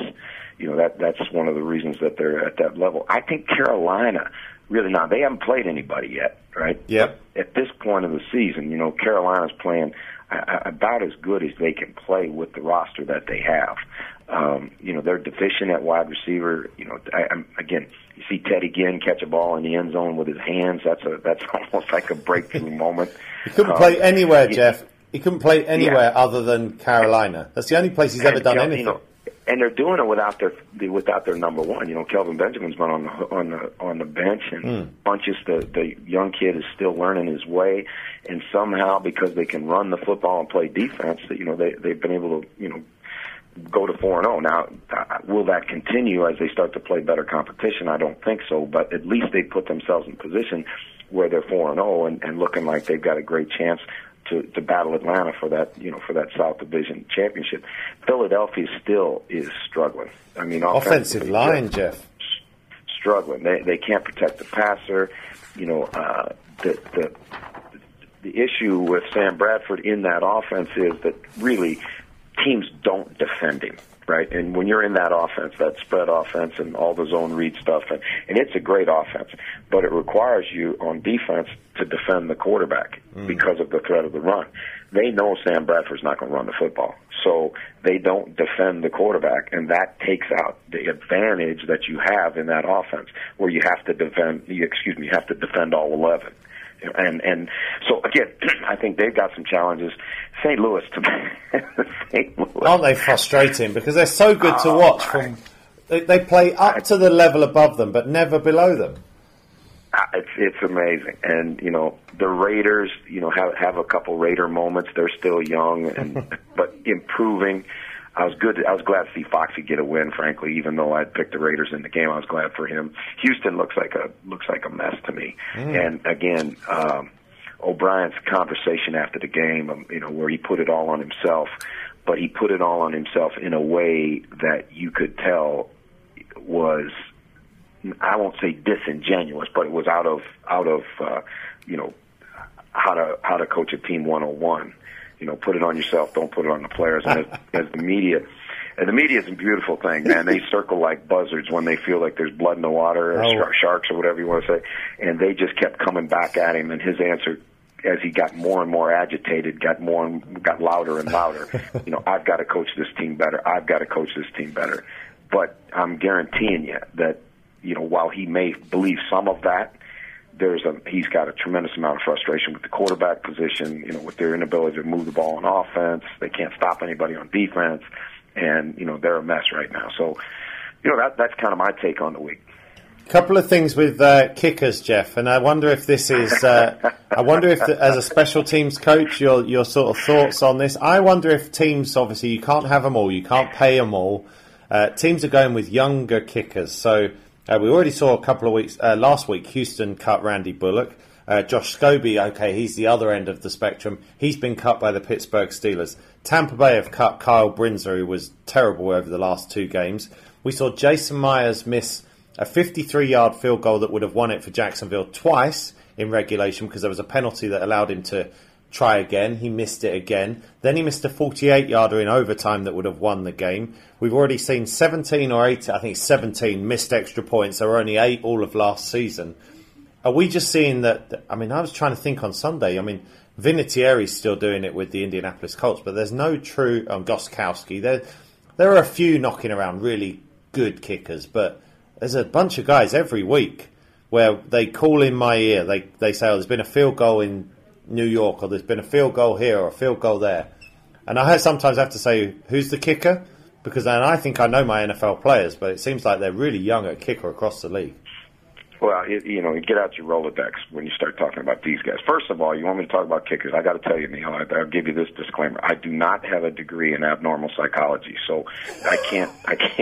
one of the reasons that they're at that level. I think Carolina, really now, they haven't played anybody yet, right? Yep. But at this point of the season, you know, Carolina's playing about as good as they can play with the roster that they have. You know, they're deficient at wide receiver. You know, again, you see Teddy Ginn catch a ball in the end zone with his hands. That's almost like a breakthrough moment. He couldn't play anywhere, Jeff. He couldn't play anywhere other than Carolina. That's the only place he's ever done anything. You know, and they're doing it without their number one. You know, Kelvin Benjamin's been on the bench, and Bunches, the young kid, is still learning his way. And somehow, because they can run the football and play defense, you know, they've been able to go to 4-0. Now, will that continue as they start to play better competition? I don't think so, but at least they put themselves in position where they're 4-0 and looking like they've got a great chance to battle Atlanta for that South Division championship. Philadelphia still is struggling. I mean, offensive line, Jeff, struggling. They can't protect the passer. You know, the issue with Sam Bradford in that offense is that really teams don't defend him, right? And when you're in that offense, that spread offense and all the zone read stuff, and it's a great offense, but it requires you on defense to defend the quarterback because of the threat of the run. They know Sam Bradford's not going to run the football, so they don't defend the quarterback, and that takes out the advantage that you have in that offense, where you have to defend all 11. And so again, I think they've got some challenges. St. Louis, aren't they frustrating because they're so good to watch? They play up to the level above them, but never below them. It's amazing, and you know the Raiders, you know, have a couple Raider moments. They're still young, but improving. I was glad to see Foxy get a win, frankly, even though I'd picked the Raiders in the game. I was glad for him. Houston looks like a mess to me. And again, O'Brien's conversation after the game, you know, where he put it all on himself. but he put it all on himself in a way that you could tell was, I won't say disingenuous, but it was out of how to coach a team 101. Put it on yourself, don't put it on the players. And as the media. And the media is a beautiful thing, man. They circle like buzzards when they feel like there's blood in the water, or sharks, or whatever you want to say. And they just kept coming back at him, and his answer, as he got more and more agitated, got louder and louder. I've got to coach this team better. I've got to coach this team better. But I'm guaranteeing you that, while he may believe some of that, he's got a tremendous amount of frustration with the quarterback position, with their inability to move the ball on offense. They can't stop anybody on defense. And, they're a mess right now. So, that's kind of my take on the week. Couple of things with kickers, Jeff, and I wonder if this is, as a special teams coach, your sort of thoughts on this. I wonder if teams, obviously you can't have them all, you can't pay them all. Teams are going with younger kickers. So we already saw a couple of weeks, last week, Houston cut Randy Bullock. Josh Scobie, okay, he's the other end of the spectrum. He's been cut by the Pittsburgh Steelers. Tampa Bay have cut Kyle Brinzer, who was terrible over the last 2 games. We saw Jason Myers miss a 53-yard field goal that would have won it for Jacksonville twice in regulation because there was a penalty that allowed him to try again. He missed it again. Then he missed a 48-yarder in overtime that would have won the game. We've already seen 17 or 18, I think 17 missed extra points. There were only 8 all of last season. Are we just seeing that? I was trying to think on Sunday. Vinatieri's still doing it with the Indianapolis Colts, but there's no true Gostkowski. There are a few knocking around really good kickers, but there's a bunch of guys every week where they call in my ear. They say, there's been a field goal in New York, or there's been a field goal here, or a field goal there. And I sometimes have to say, who's the kicker? Because then I think I know my NFL players, but it seems like they're really young at kicker across the league. Well, you get out your Rolodex when you start talking about these guys. First of all, you want me to talk about kickers? I got to tell you, Neil, I'll give you this disclaimer. I do not have a degree in abnormal psychology, so I can't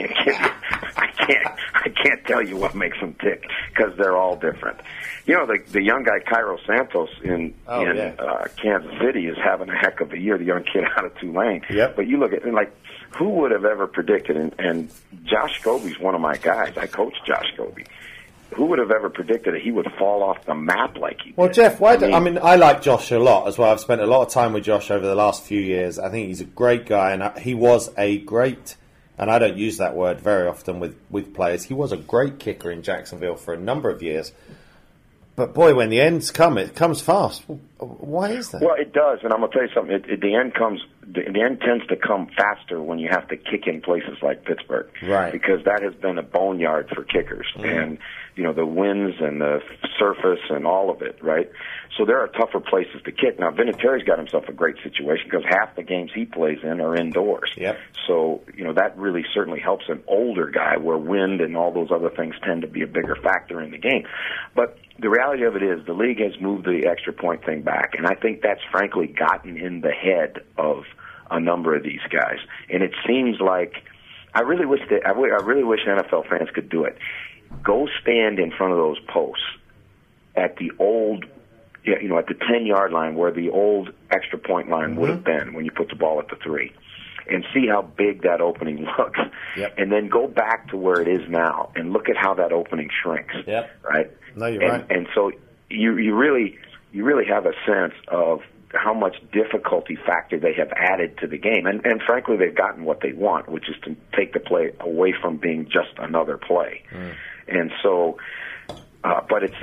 tell you what makes them tick because they're all different. The young guy Cairo Santos in Kansas City is having a heck of a year. The young kid out of Tulane. Yep. But you look at who would have ever predicted? And Josh Scobie's one of my guys. I coached Josh Scobie. Who would have ever predicted that he would fall off the map like he did? Well, Jeff, I like Josh a lot as well. I've spent a lot of time with Josh over the last few years. I think he's a great guy, and he was a great, and I don't use that word very often with players, he was a great kicker in Jacksonville for a number of years. But boy, when the ends come, it comes fast. Why is that? Well, it does, and I'm going to tell you something. The end tends to come faster when you have to kick in places like Pittsburgh, right? Because that has been a boneyard for kickers, and the winds and the surface and all of it, right? So there are tougher places to kick. Now, Vinatieri's got himself a great situation because half the games he plays in are indoors. Yep. So, that really certainly helps an older guy where wind and all those other things tend to be a bigger factor in the game. But the reality of it is the league has moved the extra point thing back, and I think that's frankly gotten in the head of a number of these guys. And it seems like I really wish NFL fans could do it. Go stand in front of those posts at the old, at the 10-yard line where the old extra point line would have been when you put the ball at the 3, and see how big that opening looks. Yep. And then go back to where it is now and look at how that opening shrinks. Yep. Right? No, you're right. And so you really have a sense of how much difficulty factor they have added to the game. And frankly, they've gotten what they want, which is to take the play away from being just another play. And so, but it's,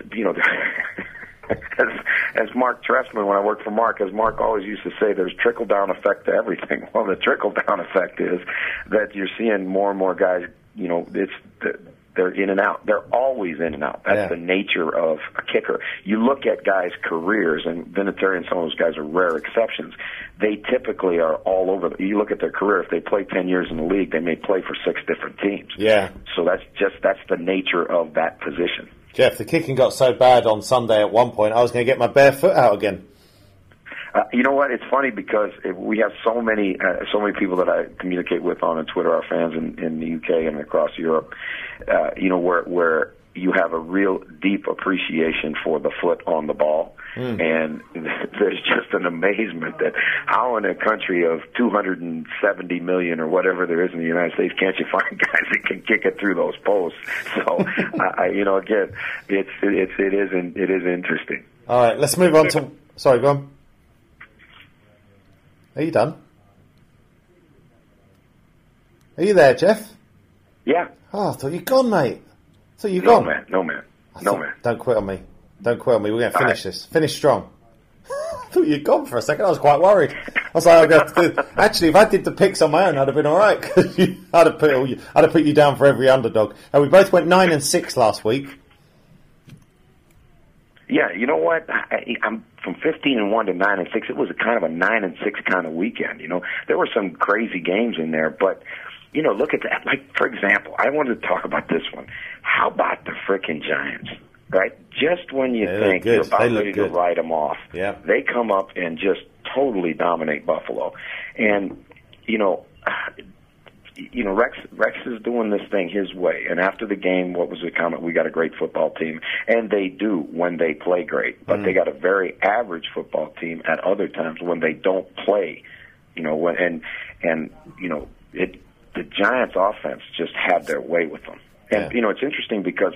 as Mark Trestman, when I worked for Mark, as Mark always used to say, there's trickle-down effect to everything. Well, the trickle-down effect is that you're seeing more and more guys, they're in and out. They're always in and out. That's the nature of a kicker. You look at guys' careers, and Vinatieri and some of those guys are rare exceptions. They typically are all over. You look at their career. If they play 10 years in the league, they may play for 6 different teams. Yeah. So that's the nature of that position. Jeff, the kicking got so bad on Sunday at one point, I was going to get my bare foot out again. You know what? It's funny because we have so many people that I communicate with on Twitter, our fans in the UK and across Europe. Where you have a real deep appreciation for the foot on the ball. And there's just an amazement that how in a country of 270 million or whatever there is in the United States, can't you find guys that can kick it through those posts? So, again, it is interesting. All right, let's move on to... Sorry, go on. Are you done? Are you there, Jeff? Yeah. Oh, I thought you'd gone, mate. I thought you'd gone. No, man. Don't quit on me. Don't quit on me. We're going to finish this. Finish strong. I thought you'd gone for a second. I was quite worried. I was like, actually, if I did the picks on my own, I'd have been all right. I'd have put you down for every underdog. And we both went 9-6 last week. Yeah, you know what? I'm from 15-1 to 9-6. It was a kind of a 9-6 kind of weekend. There were some crazy games in there, but look at that. Like, for example, I wanted to talk about this one. How about the frickin' Giants? Right? Just when you think you're about ready to write them off, they come up and just totally dominate Buffalo. And, Rex is doing this thing his way. And after the game, what was the comment? We got a great football team. And they do when they play great. But they got a very average football team at other times when they don't play. The Giants' offense just had their way with them. And, it's interesting because,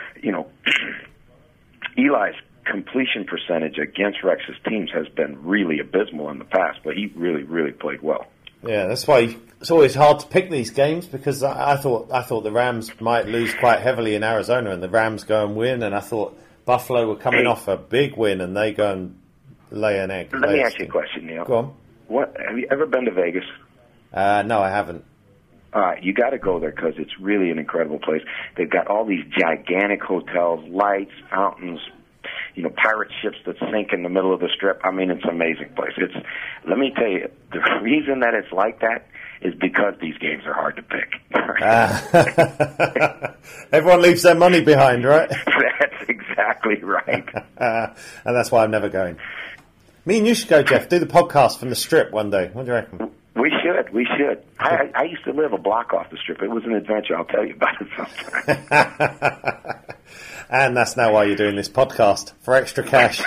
Eli's completion percentage against Rex's teams has been really abysmal in the past, but he really, really played well. Yeah, that's why it's always hard to pick these games, because I thought the Rams might lose quite heavily in Arizona and the Rams go and win, and I thought Buffalo were coming off a big win and they go and lay an egg. Let me ask you a question, Neil. Go on. Have you ever been to Vegas? No, I haven't. All right, you got to go there because it's really an incredible place. They've got all these gigantic hotels, lights, fountains, pirate ships that sink in the middle of the strip. I mean, it's an amazing place. Let me tell you, the reason that it's like that is because these games are hard to pick. Everyone leaves their money behind, right? That's exactly right. And that's why I'm never going. Me and you should go, Jeff, do the podcast from the strip one day. What do you reckon? We should. I used to live a block off the strip. It was an adventure. I'll tell you about it sometime. And that's now why you're doing this podcast, for extra cash.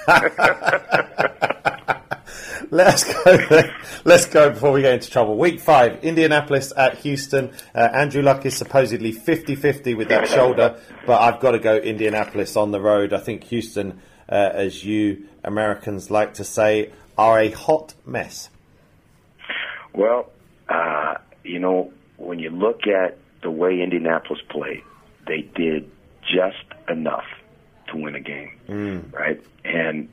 Let's go before we get into trouble. Week 5, Indianapolis at Houston. Andrew Luck is supposedly 50-50 with that shoulder, but I've got to go Indianapolis on the road. I think Houston, as you Americans like to say, are a hot mess. Well, when you look at the way Indianapolis played, they did just enough to win a game, right? And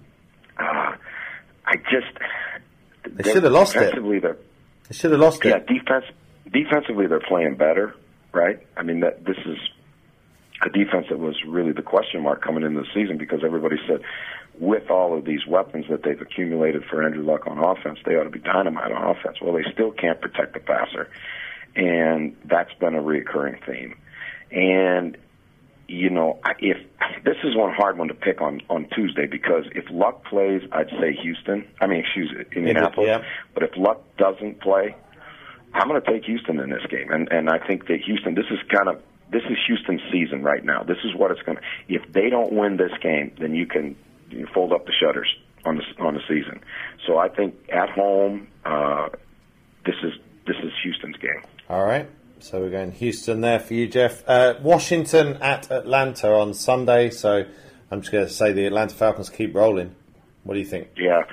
they should have lost it. They should have lost it. Yeah, defensively they're playing better, right? I mean, this is a defense that was really the question mark coming into the season, because everybody said, with all of these weapons that they've accumulated for Andrew Luck on offense, they ought to be dynamite on offense. Well, they still can't protect the passer, and that's been a reoccurring theme. And, if this is one hard one to pick on Tuesday, because if Luck plays, I'd say Indianapolis. Yeah. But if Luck doesn't play, I'm going to take Houston in this game. And I think that Houston, this is Houston's season right now. This is what it's going to. If they don't win this game, then you can fold up the shutters on the season. So I think at home, this is Houston's game. All right. So we're going Houston there for you, Jeff. Washington at Atlanta on Sunday. So I'm just going to say the Atlanta Falcons keep rolling. What do you think? Yeah,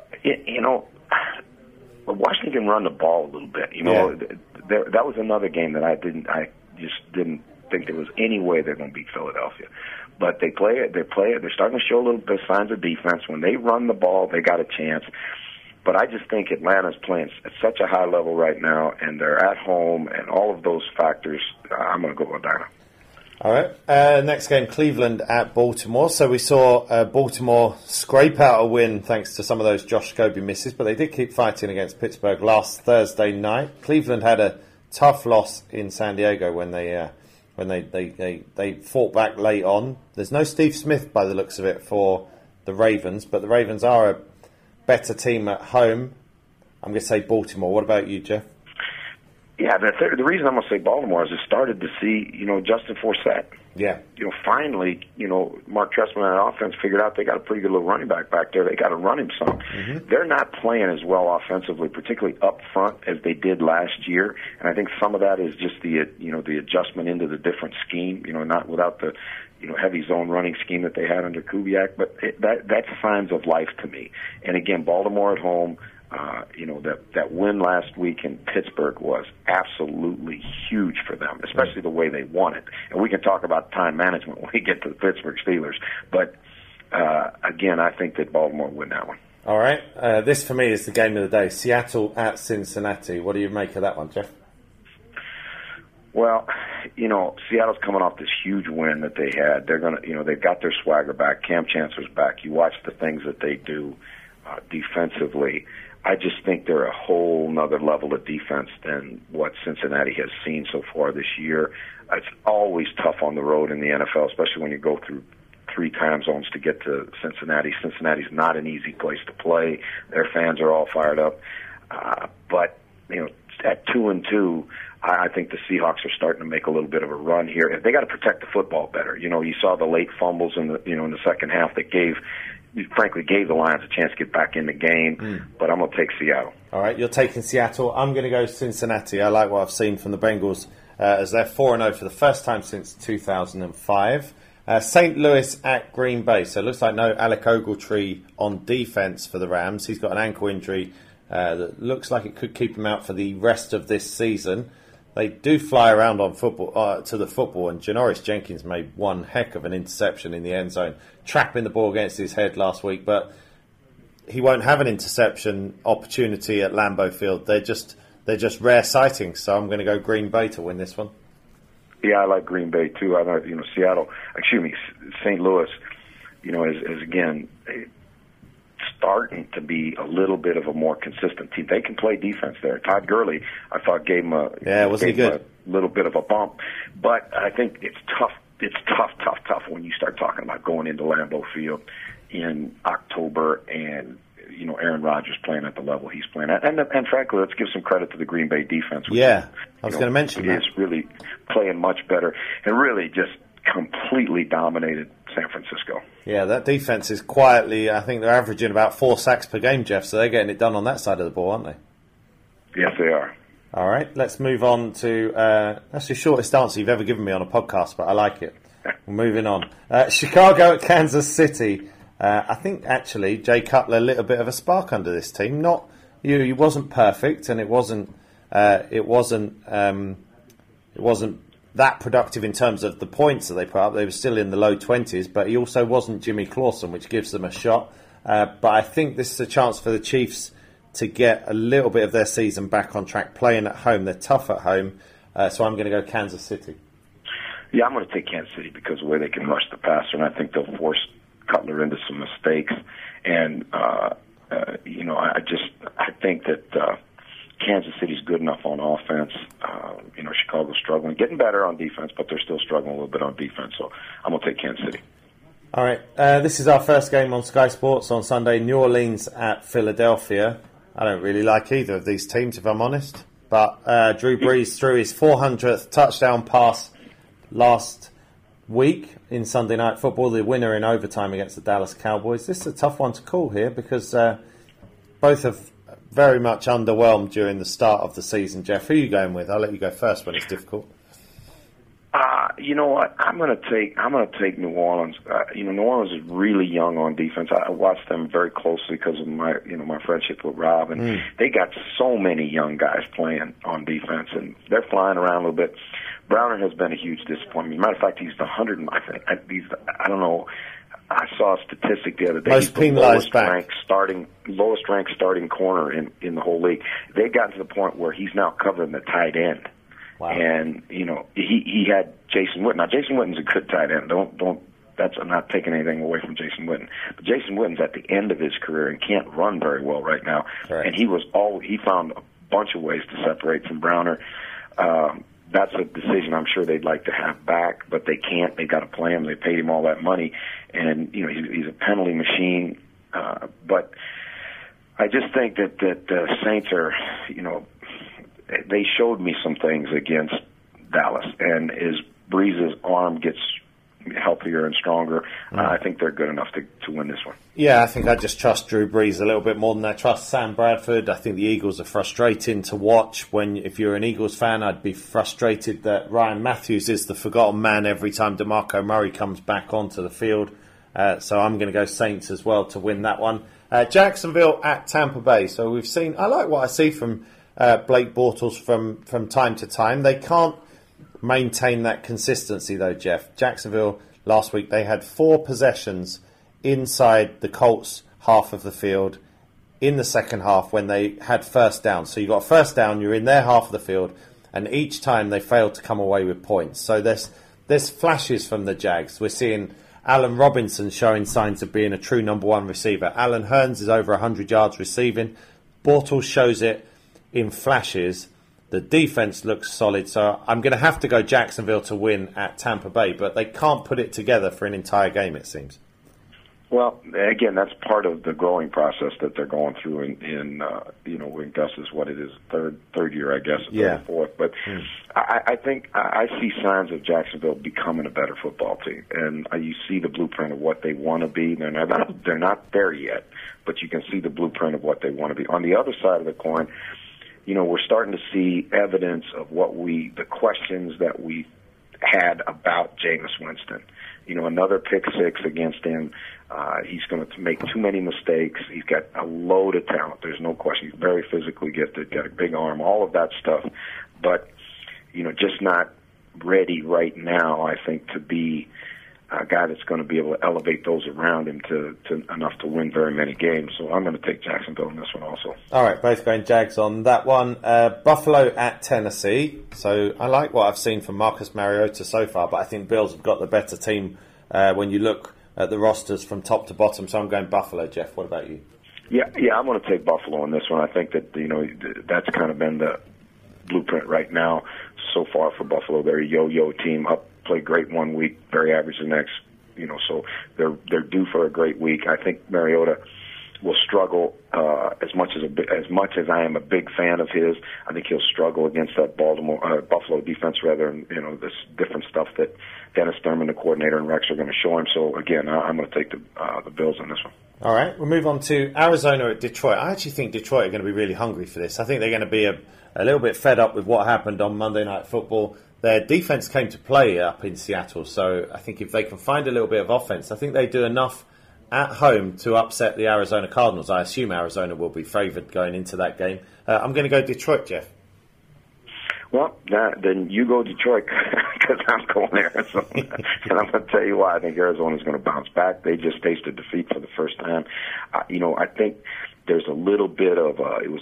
Washington can run the ball a little bit. That was another game that I just didn't think there was any way they're going to beat Philadelphia. But they play it. They're starting to show a little bit of signs of defense. When they run the ball, they got a chance. But I just think Atlanta's playing at such a high level right now, and they're at home, and all of those factors, I'm going to go with Atlanta. All right. Next game, Cleveland at Baltimore. So we saw Baltimore scrape out a win thanks to some of those Josh Scobie misses, but they did keep fighting against Pittsburgh last Thursday night. Cleveland had a tough loss in San Diego when they fought back late on. There's no Steve Smith by the looks of it for the Ravens, but the Ravens are a better team at home. I'm going to say Baltimore. What about you, Jeff? Yeah, the reason I'm going to say Baltimore is I started to see, Justin Forsett. Yeah. Finally, Mark Trestman and that offense figured out they got a pretty good little running back there. They got to run him some. Mm-hmm. They're not playing as well offensively, particularly up front, as they did last year. And I think some of that is just the adjustment into the different scheme. Not without the heavy zone running scheme that they had under Kubiak, but that's signs of life to me. And again, Baltimore at home. That win last week in Pittsburgh was absolutely huge for them, especially the way they won it. And we can talk about time management when we get to the Pittsburgh Steelers. But, again, I think that Baltimore win that one. All right. This, for me, is the game of the day. Seattle at Cincinnati. What do you make of that one, Jeff? Well, Seattle's coming off this huge win that they had. They're going to, they've got their swagger back. Cam Chancellor's back. You watch the things that they do defensively. I just think they're a whole nother level of defense than what Cincinnati has seen so far this year. It's always tough on the road in the NFL, especially when you go through 3 time zones to get to Cincinnati. Cincinnati's not an easy place to play. Their fans are all fired up. But at 2-2, I think the Seahawks are starting to make a little bit of a run here. They got to protect the football better. You saw the late fumbles in the second half that gave the Lions a chance to get back in the game, but I'm going to take Seattle. All right, you're taking Seattle. I'm going to go Cincinnati. I like what I've seen from the Bengals as they're 4-0 for the first time since 2005. St. Louis at Green Bay. So it looks like no Alec Ogletree on defense for the Rams. He's got an ankle injury that looks like it could keep him out for the rest of this season. They do fly around on football to the football, and Janoris Jenkins made one heck of an interception in the end zone, trapping the ball against his head last week. But he won't have an interception opportunity at Lambeau Field. They're just rare sightings. So I'm going to go Green Bay to win this one. Yeah, I like Green Bay too. I know St. Louis, is again starting to be a little bit of a more consistent team. They can play defense there. Todd Gurley, I thought, gave him a little bit of a bump. But I think it's tough. It's tough when you start talking about going into Lambeau Field in October and, Aaron Rodgers playing at the level he's playing at. And frankly, let's give some credit to the Green Bay defense. Yeah, I was going to mention that. It's really playing much better and really just completely dominated San Francisco. Yeah, that defense is quietly, I think they're averaging about 4 sacks per game, Jeff, so they're getting it done on that side of the ball, aren't they? Yes, they are. All right, let's move on to, that's the shortest answer you've ever given me on a podcast, but I like it. We're moving on. Chicago at Kansas City. I think, actually, Jay Cutler lit a bit of a spark under this team. He wasn't perfect, and it wasn't that productive in terms of the points that they put up. They were still in the low 20s, but he also wasn't Jimmy Clausen, which gives them a shot. But I think this is a chance for the Chiefs to get a little bit of their season back on track, playing at home. They're tough at home, so I'm going to go Kansas City. Yeah, I'm going to take Kansas City because of the way they can rush the passer, and I think they'll force Cutler into some mistakes. And, I think that Kansas City's good enough on offense. Chicago's struggling, getting better on defense, but they're still struggling a little bit on defense. So I'm going to take Kansas City. All right. This is our first game on Sky Sports on Sunday. New Orleans at Philadelphia. I don't really like either of these teams, if I'm honest. But Drew Brees threw his 400th touchdown pass last week in Sunday Night Football, the winner in overtime against the Dallas Cowboys. This is a tough one to call here because both have very much underwhelmed during the start of the season. Jeff, who are you going with? I'll let you go first when it's difficult. You know what? I'm going to take New Orleans. New Orleans is really young on defense. I watched them very closely because of my friendship with Rob, and they got so many young guys playing on defense, and they're flying around a little bit. Browner has been a huge disappointment. Matter of fact, he's the 100. I don't know. I saw a statistic the other day. Most penalized back. Lowest ranked starting corner in the whole league. They've gotten to the point where he's now covering the tight end. Wow. And he had Jason Witten. Now Jason Witten's a good tight end. I'm not taking anything away from Jason Witten. But Jason Witten's at the end of his career and can't run very well right now. Correct. And he found a bunch of ways to separate from Browner. That's a decision I'm sure they'd like to have back, but they can't. They got to play him. They paid him all that money, and he's a penalty machine. But I just think that the Saints are, they showed me some things against Dallas, and as Breeze's arm gets healthier and stronger, I think they're good enough to win this one. Yeah, I think I just trust Drew Brees a little bit more than I trust Sam Bradford. I think the Eagles are frustrating to watch. If you're an Eagles fan, I'd be frustrated that Ryan Matthews is the forgotten man every time DeMarco Murray comes back onto the field. So I'm going to go Saints as well to win that one. Jacksonville at Tampa Bay. So we've seen, I like what I see from Blake Bortles from time to time. They can't maintain that consistency though, Jeff. Jacksonville last week, they had 4 possessions inside the Colts half of the field in the second half when they had first down. So you got first down, you're in their half of the field, and each time they failed to come away with points. So there's flashes from the Jags. We're seeing Allen Robinson showing signs of being a true number 1 receiver. Allen Hurns is over 100 yards receiving. Bortles shows it in flashes. The defense looks solid, so I'm going to have to go Jacksonville to win at Tampa Bay, but they can't put it together for an entire game, it seems. Well, again, that's part of the growing process that they're going through in when Gus is what it is, third year, I guess, third or fourth. But I think I see signs of Jacksonville becoming a better football team, and you see the blueprint of what they want to be. They're not there yet, but you can see the blueprint of what they want to be. On the other side of the coin, we're starting to see evidence of the questions that we had about Jameis Winston. Another pick 6 against him. He's going to make too many mistakes. He's got a load of talent. There's no question. He's very physically gifted, got a big arm, all of that stuff. But, just not ready right now, I think, to be a guy that's going to be able to elevate those around him to enough to win very many games. So I'm going to take Jacksonville in this one also. All right, both going Jags on that one. Buffalo at Tennessee. So I like what I've seen from Marcus Mariota so far, but I think Bills have got the better team when you look at the rosters from top to bottom. So I'm going Buffalo. Jeff, what about you? Yeah, I'm going to take Buffalo on this one. I think that that's kind of been the blueprint right now so far for Buffalo. They're a yo-yo team, play great one week, very average the next. So they're due for a great week. I think Mariota will struggle as much as I am a big fan of his. I think he'll struggle against that Buffalo defense, rather, and this different stuff that Dennis Thurman, the coordinator, and Rex are going to show him. So again, I'm going to take the Bills on this one. All right, we'll move on to Arizona at Detroit. I actually think Detroit are going to be really hungry for this. I think they're going to be a little bit fed up with what happened on Monday Night Football. Their defense came to play up in Seattle, so I think if they can find a little bit of offense, I think they do enough at home to upset the Arizona Cardinals. I assume Arizona will be favoured going into that game. I'm going to go Detroit, Jeff. Well, then you go Detroit, because I'm going Arizona. And I'm going to tell you why. I think Arizona's going to bounce back. They just tasted defeat for the first time. I think there's a little bit of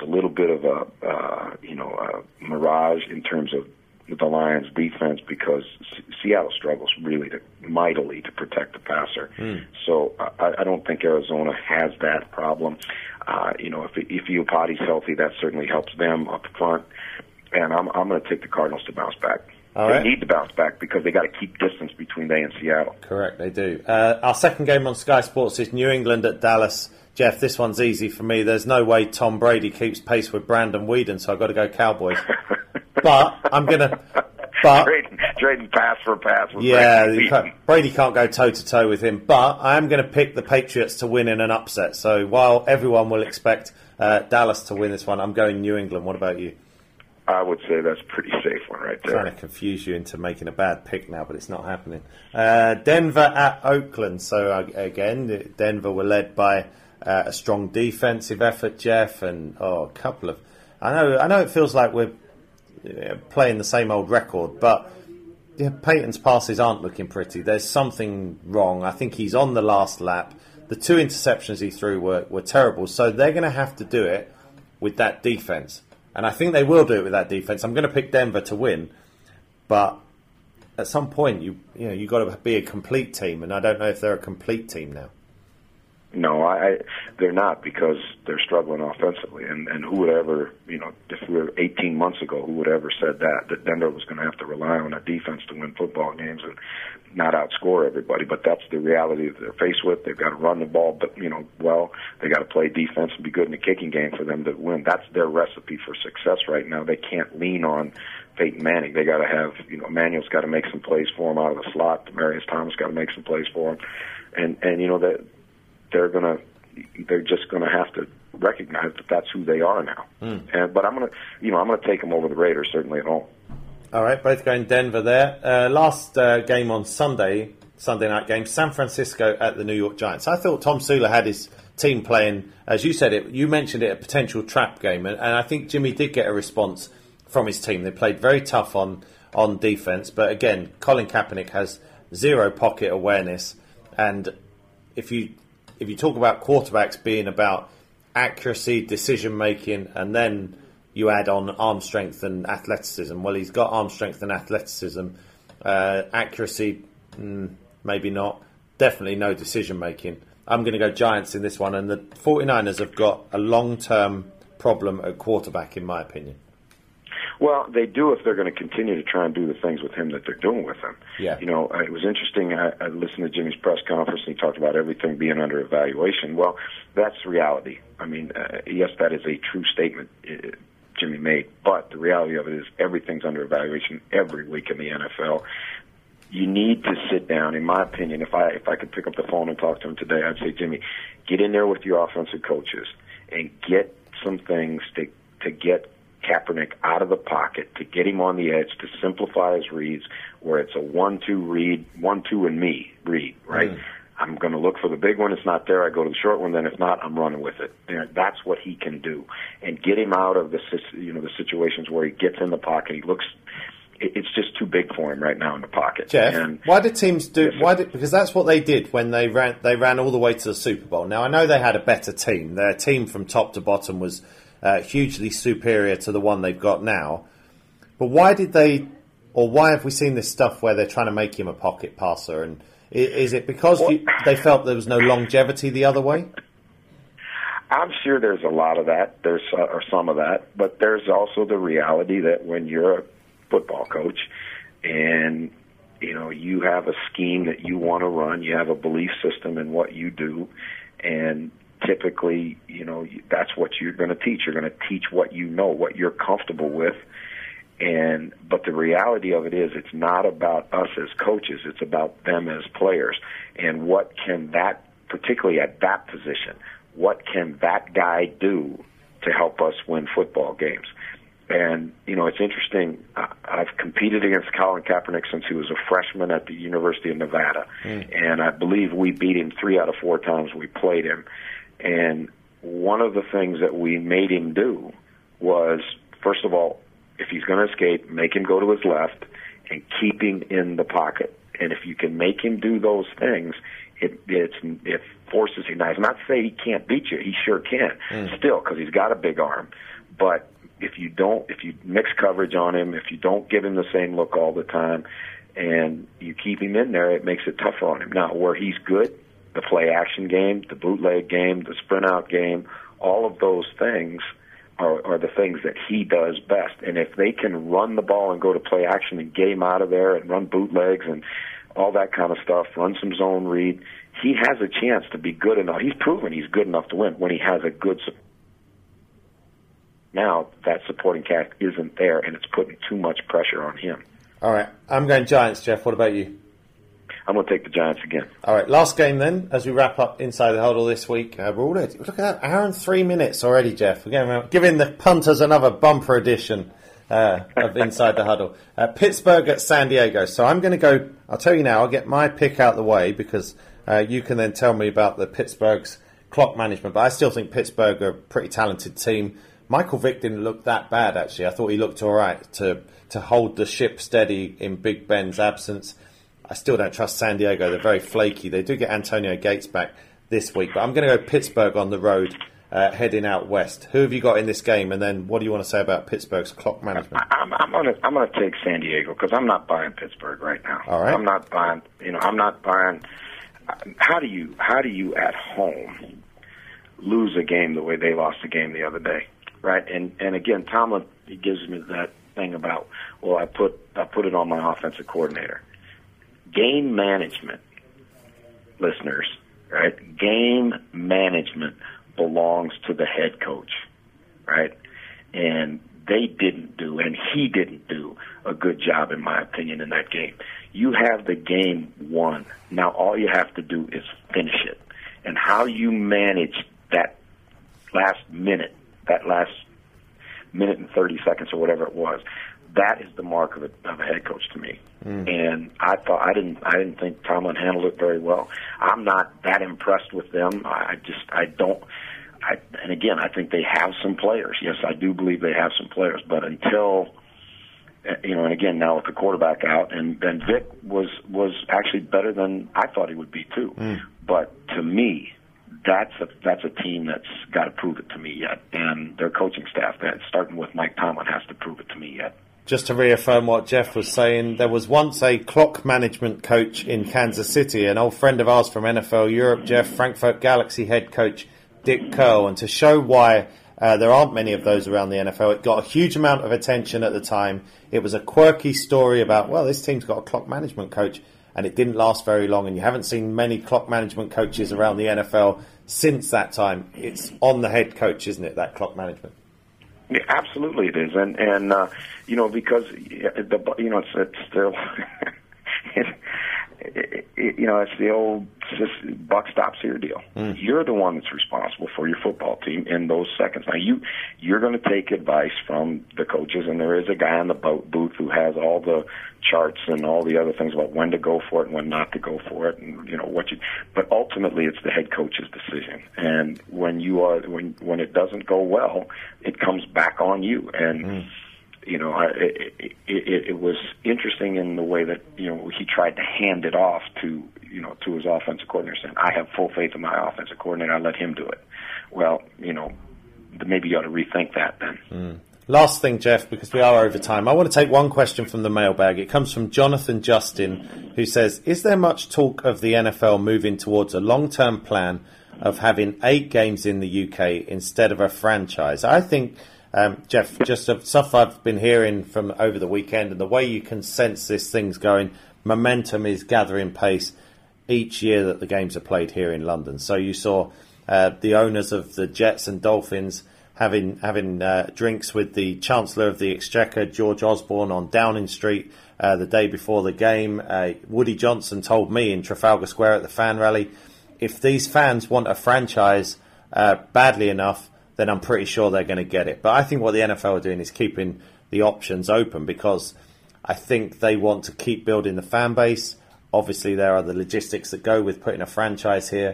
a mirage in terms of the Lions' defense, because Seattle struggles mightily to protect the passer. So I don't think Arizona has that problem. If Iupati's healthy, that certainly helps them up front. And I'm going to take the Cardinals to bounce back. They need to bounce back because they got to keep distance between they and Seattle. Correct, they do. Our second game on Sky Sports is New England at Dallas. Jeff, this one's easy for me. There's no way Tom Brady keeps pace with Brandon Weeden, so I've got to go Cowboys. But I'm going to... Trading pass for pass. Brady can't go toe-to-toe with him. But I am going to pick the Patriots to win in an upset. So while everyone will expect Dallas to win this one, I'm going New England. What about you? I would say that's a pretty safe one right there. I'm trying to confuse you into making a bad pick now, but it's not happening. Denver at Oakland. So again, Denver were led by a strong defensive effort, Jeff, and a couple of... I know it feels like we're playing the same old record, but Peyton's passes aren't looking pretty. There's something wrong. I think he's on the last lap. The 2 interceptions he threw were terrible, so they're going to have to do it with that defense. And I think they will do it with that defense. I'm going to pick Denver to win, but at some point you got to be a complete team, and I don't know if they're a complete team now. No, they're not, because they're struggling offensively. And who would ever, if we were 18 months ago, who would ever said that Denver was going to have to rely on a defense to win football games and not outscore everybody? But that's the reality that they're faced with. They've got to run the ball, but well. They got to play defense and be good in the kicking game for them to win. That's their recipe for success right now. They can't lean on Peyton Manning. They got to have, Emmanuel's got to make some plays for him out of the slot. Demaryius Thomas got to make some plays for him, and that. They're just gonna have to recognize that that's who they are now. But I'm gonna take them over the Raiders, certainly at home. All right, both going Denver there. Last game on Sunday night game, San Francisco at the New York Giants. I thought Tom Sula had his team playing, as you said you mentioned it, a potential trap game, and I think Jimmy did get a response from his team. They played very tough on defense, but again, Colin Kaepernick has zero pocket awareness, and if you talk about quarterbacks being about accuracy, decision-making, and then you add on arm strength and athleticism, well, he's got arm strength and athleticism. Accuracy, maybe not. Definitely no decision-making. I'm going to go Giants in this one, and the 49ers have got a long-term problem at quarterback, in my opinion. Well, they do if they're going to continue to try and do the things with him that they're doing with him. Yeah. It was interesting. I listened to Jimmy's press conference, and he talked about everything being under evaluation. Well, that's reality. I mean, yes, that is a true statement Jimmy made, but the reality of it is everything's under evaluation every week in the NFL. You need to sit down, in my opinion. If I could pick up the phone and talk to him today, I'd say, Jimmy, get in there with your offensive coaches and get some things to get Kaepernick out of the pocket, to get him on the edge, to simplify his reads, where it's a 1-2 read, 1-2 and me read, right? I'm going to look for the big one. It's not there. I go to the short one. Then if not, I'm running with it. That's what he can do, and get him out of the situations where he gets in the pocket. He looks. It's just too big for him right now in the pocket. Jeff, and why did teams do? Because that's what they did when they ran. They ran all the way to the Super Bowl. Now I know they had a better team. Their team from top to bottom was hugely superior to the one they've got now. But why did they, or why have we seen this stuff where they're trying to make him a pocket passer? And is it because they felt there was no longevity the other way? I'm sure there's a lot of that. There's or some of that, but there's also the reality that when you're a football coach and you have a scheme that you want to run, you have a belief system in what you do, and typically, that's what you're going to teach. You're going to teach what you know, what you're comfortable with. But the reality of it is, it's not about us as coaches. It's about them as players. And what can that, particularly at that position, what can that guy do to help us win football games? And, it's interesting. I've competed against Colin Kaepernick since he was a freshman at the University of Nevada. And I believe we beat him 3 out of 4 times we played him. And one of the things that we made him do was, first of all, if he's going to escape, make him go to his left and keep him in the pocket. And if you can make him do those things, it forces him. Now, it's not to say he can't beat you. He sure can, still, because he's got a big arm. But if you mix coverage on him, if you don't give him the same look all the time, and you keep him in there, it makes it tougher on him. Now, where he's good, the play-action game, the bootleg game, the sprint-out game, all of those things are the things that he does best. And if they can run the ball and go to play-action and get him out of there and run bootlegs and all that kind of stuff, run some zone read, he has a chance to be good enough. He's proven he's good enough to win when he has a good support. Now, that supporting cast isn't there, and it's putting too much pressure on him. All right. I'm going Giants, Jeff. What about you? I'm going to take the Giants again. All right, last game then, as we wrap up Inside the Huddle this week. We're already, look at that, hour and 3 minutes already, Jeff. We're giving the punters another bumper edition of Inside the Huddle. Pittsburgh at San Diego. So I'm going to go, I'll tell you now, I'll get my pick out of the way because you can then tell me about the Pittsburgh's clock management. But I still think Pittsburgh are a pretty talented team. Michael Vick didn't look that bad, actually. I thought he looked all right to hold the ship steady in Big Ben's absence. I still don't trust San Diego. They're very flaky. They do get Antonio Gates back this week. But I'm going to go Pittsburgh on the road, heading out west. Who have you got in this game? And then what do you want to say about Pittsburgh's clock management? I'm going to take San Diego because I'm not buying Pittsburgh right now. All right. I'm not buying. how do you at home lose a game the way they lost the game the other day, right? And again, Tomlin, he gives me that thing about, well, I put it on my offensive coordinator. Game management, listeners, right? Game management belongs to the head coach, right? And they didn't do, and he didn't do a good job, in my opinion, in that game. You have the game won. Now all you have to do is finish it. And how you manage that last minute and 30 seconds or whatever it was, that is the mark of a head coach to me. And I didn't think Tomlin handled it very well. I'm not that impressed with them. And again, I think they have some players. Yes, I do believe they have some players, but until, and again, now with the quarterback out, and then Vic was actually better than I thought he would be too. But to me, that's a team that's got to prove it to me yet, and their coaching staff, that starting with Mike Tomlin, has to prove it to me yet. Just to reaffirm what Jeff was saying, there was once a clock management coach in Kansas City, an old friend of ours from NFL Europe, Jeff, Frankfurt Galaxy head coach Dick Curl, and to show why there aren't many of those around the NFL, it got a huge amount of attention at the time. It was a quirky story about, well, this team's got a clock management coach, and it didn't last very long, and you haven't seen many clock management coaches around the NFL since that time. It's on the head coach, isn't it, that clock management? Yeah, absolutely it is, and because it's still it's the old buck stops here deal. You're the one that's responsible for your football team in those seconds. Now you're going to take advice from the coaches, and there is a guy in the booth who has all the charts and all the other things about when to go for it and when not to go for it, and but ultimately it's the head coach's decision. And when it doesn't go well, it comes back on you. And it was interesting in the way that he tried to hand it off to his offensive coordinator, saying, "I have full faith in my offensive coordinator. I let him do it." Well, maybe you ought to rethink that then. Last thing, Jeff, because we are over time, I want to take one question from the mailbag. It comes from Jonathan Justin, who says, "Is there much talk of the NFL moving towards a long-term plan of having 8 games in the UK instead of a franchise?" I think, Jeff, just of stuff I've been hearing from over the weekend and the way you can sense this thing's going, momentum is gathering pace each year that the games are played here in London. So you saw the owners of the Jets and Dolphins having drinks with the Chancellor of the Exchequer, George Osborne, on Downing Street the day before the game. Woody Johnson told me in Trafalgar Square at the fan rally, if these fans want a franchise badly enough, then I'm pretty sure they're going to get it. But I think what the NFL are doing is keeping the options open, because I think they want to keep building the fan base. Obviously, there are the logistics that go with putting a franchise here.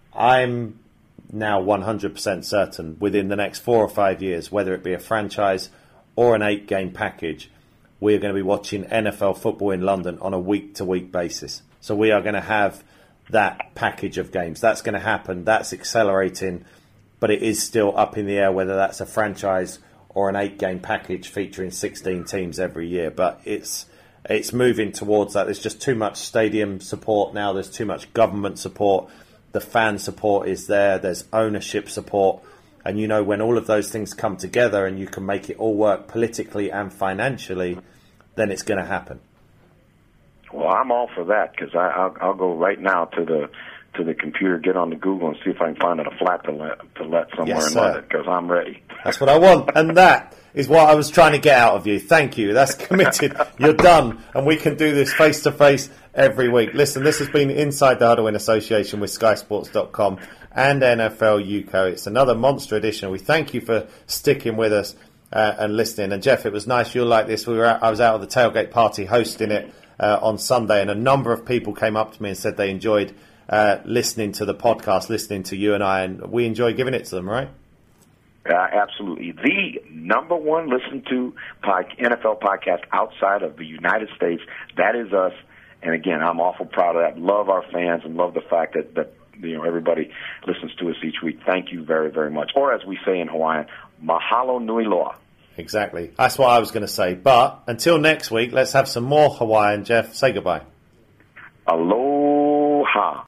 I'm now 100% certain within the next 4 or 5 years, whether it be a franchise or an 8-game package, we're going to be watching NFL football in London on a week-to-week basis. So we are going to have that package of games. That's going to happen. That's accelerating. But it is still up in the air whether that's a franchise or an 8-game package featuring 16 teams every year. But it's moving towards that. There's just too much stadium support now. There's too much government support. The fan support is there. There's ownership support. And when all of those things come together and you can make it all work politically and financially, then it's going to happen. Well, I'm all for that, because I'll go right now to the computer, get on the Google, and see if I can find a flat to let somewhere in London, because I'm ready. That's what I want, and that is what I was trying to get out of you. Thank you. That's committed. You're done, and we can do this face-to-face every week. Listen, this has been Inside the Huddle in association with SkySports.com and NFL UK. It's another monster edition. We thank you for sticking with us and listening. And Jeff, it was nice. You'll like this. I was out at the tailgate party hosting it on Sunday, and a number of people came up to me and said they enjoyed listening to the podcast, listening to you and I, and we enjoy giving it to them, right? Absolutely. The number one listened to NFL podcast outside of the United States, that is us. And again, I'm awful proud of that. Love our fans and love the fact that everybody listens to us each week. Thank you very, very much. Or as we say in Hawaiian, mahalo nui loa. Exactly. That's what I was going to say. But until next week, let's have some more Hawaiian. Jeff, say goodbye. Aloha.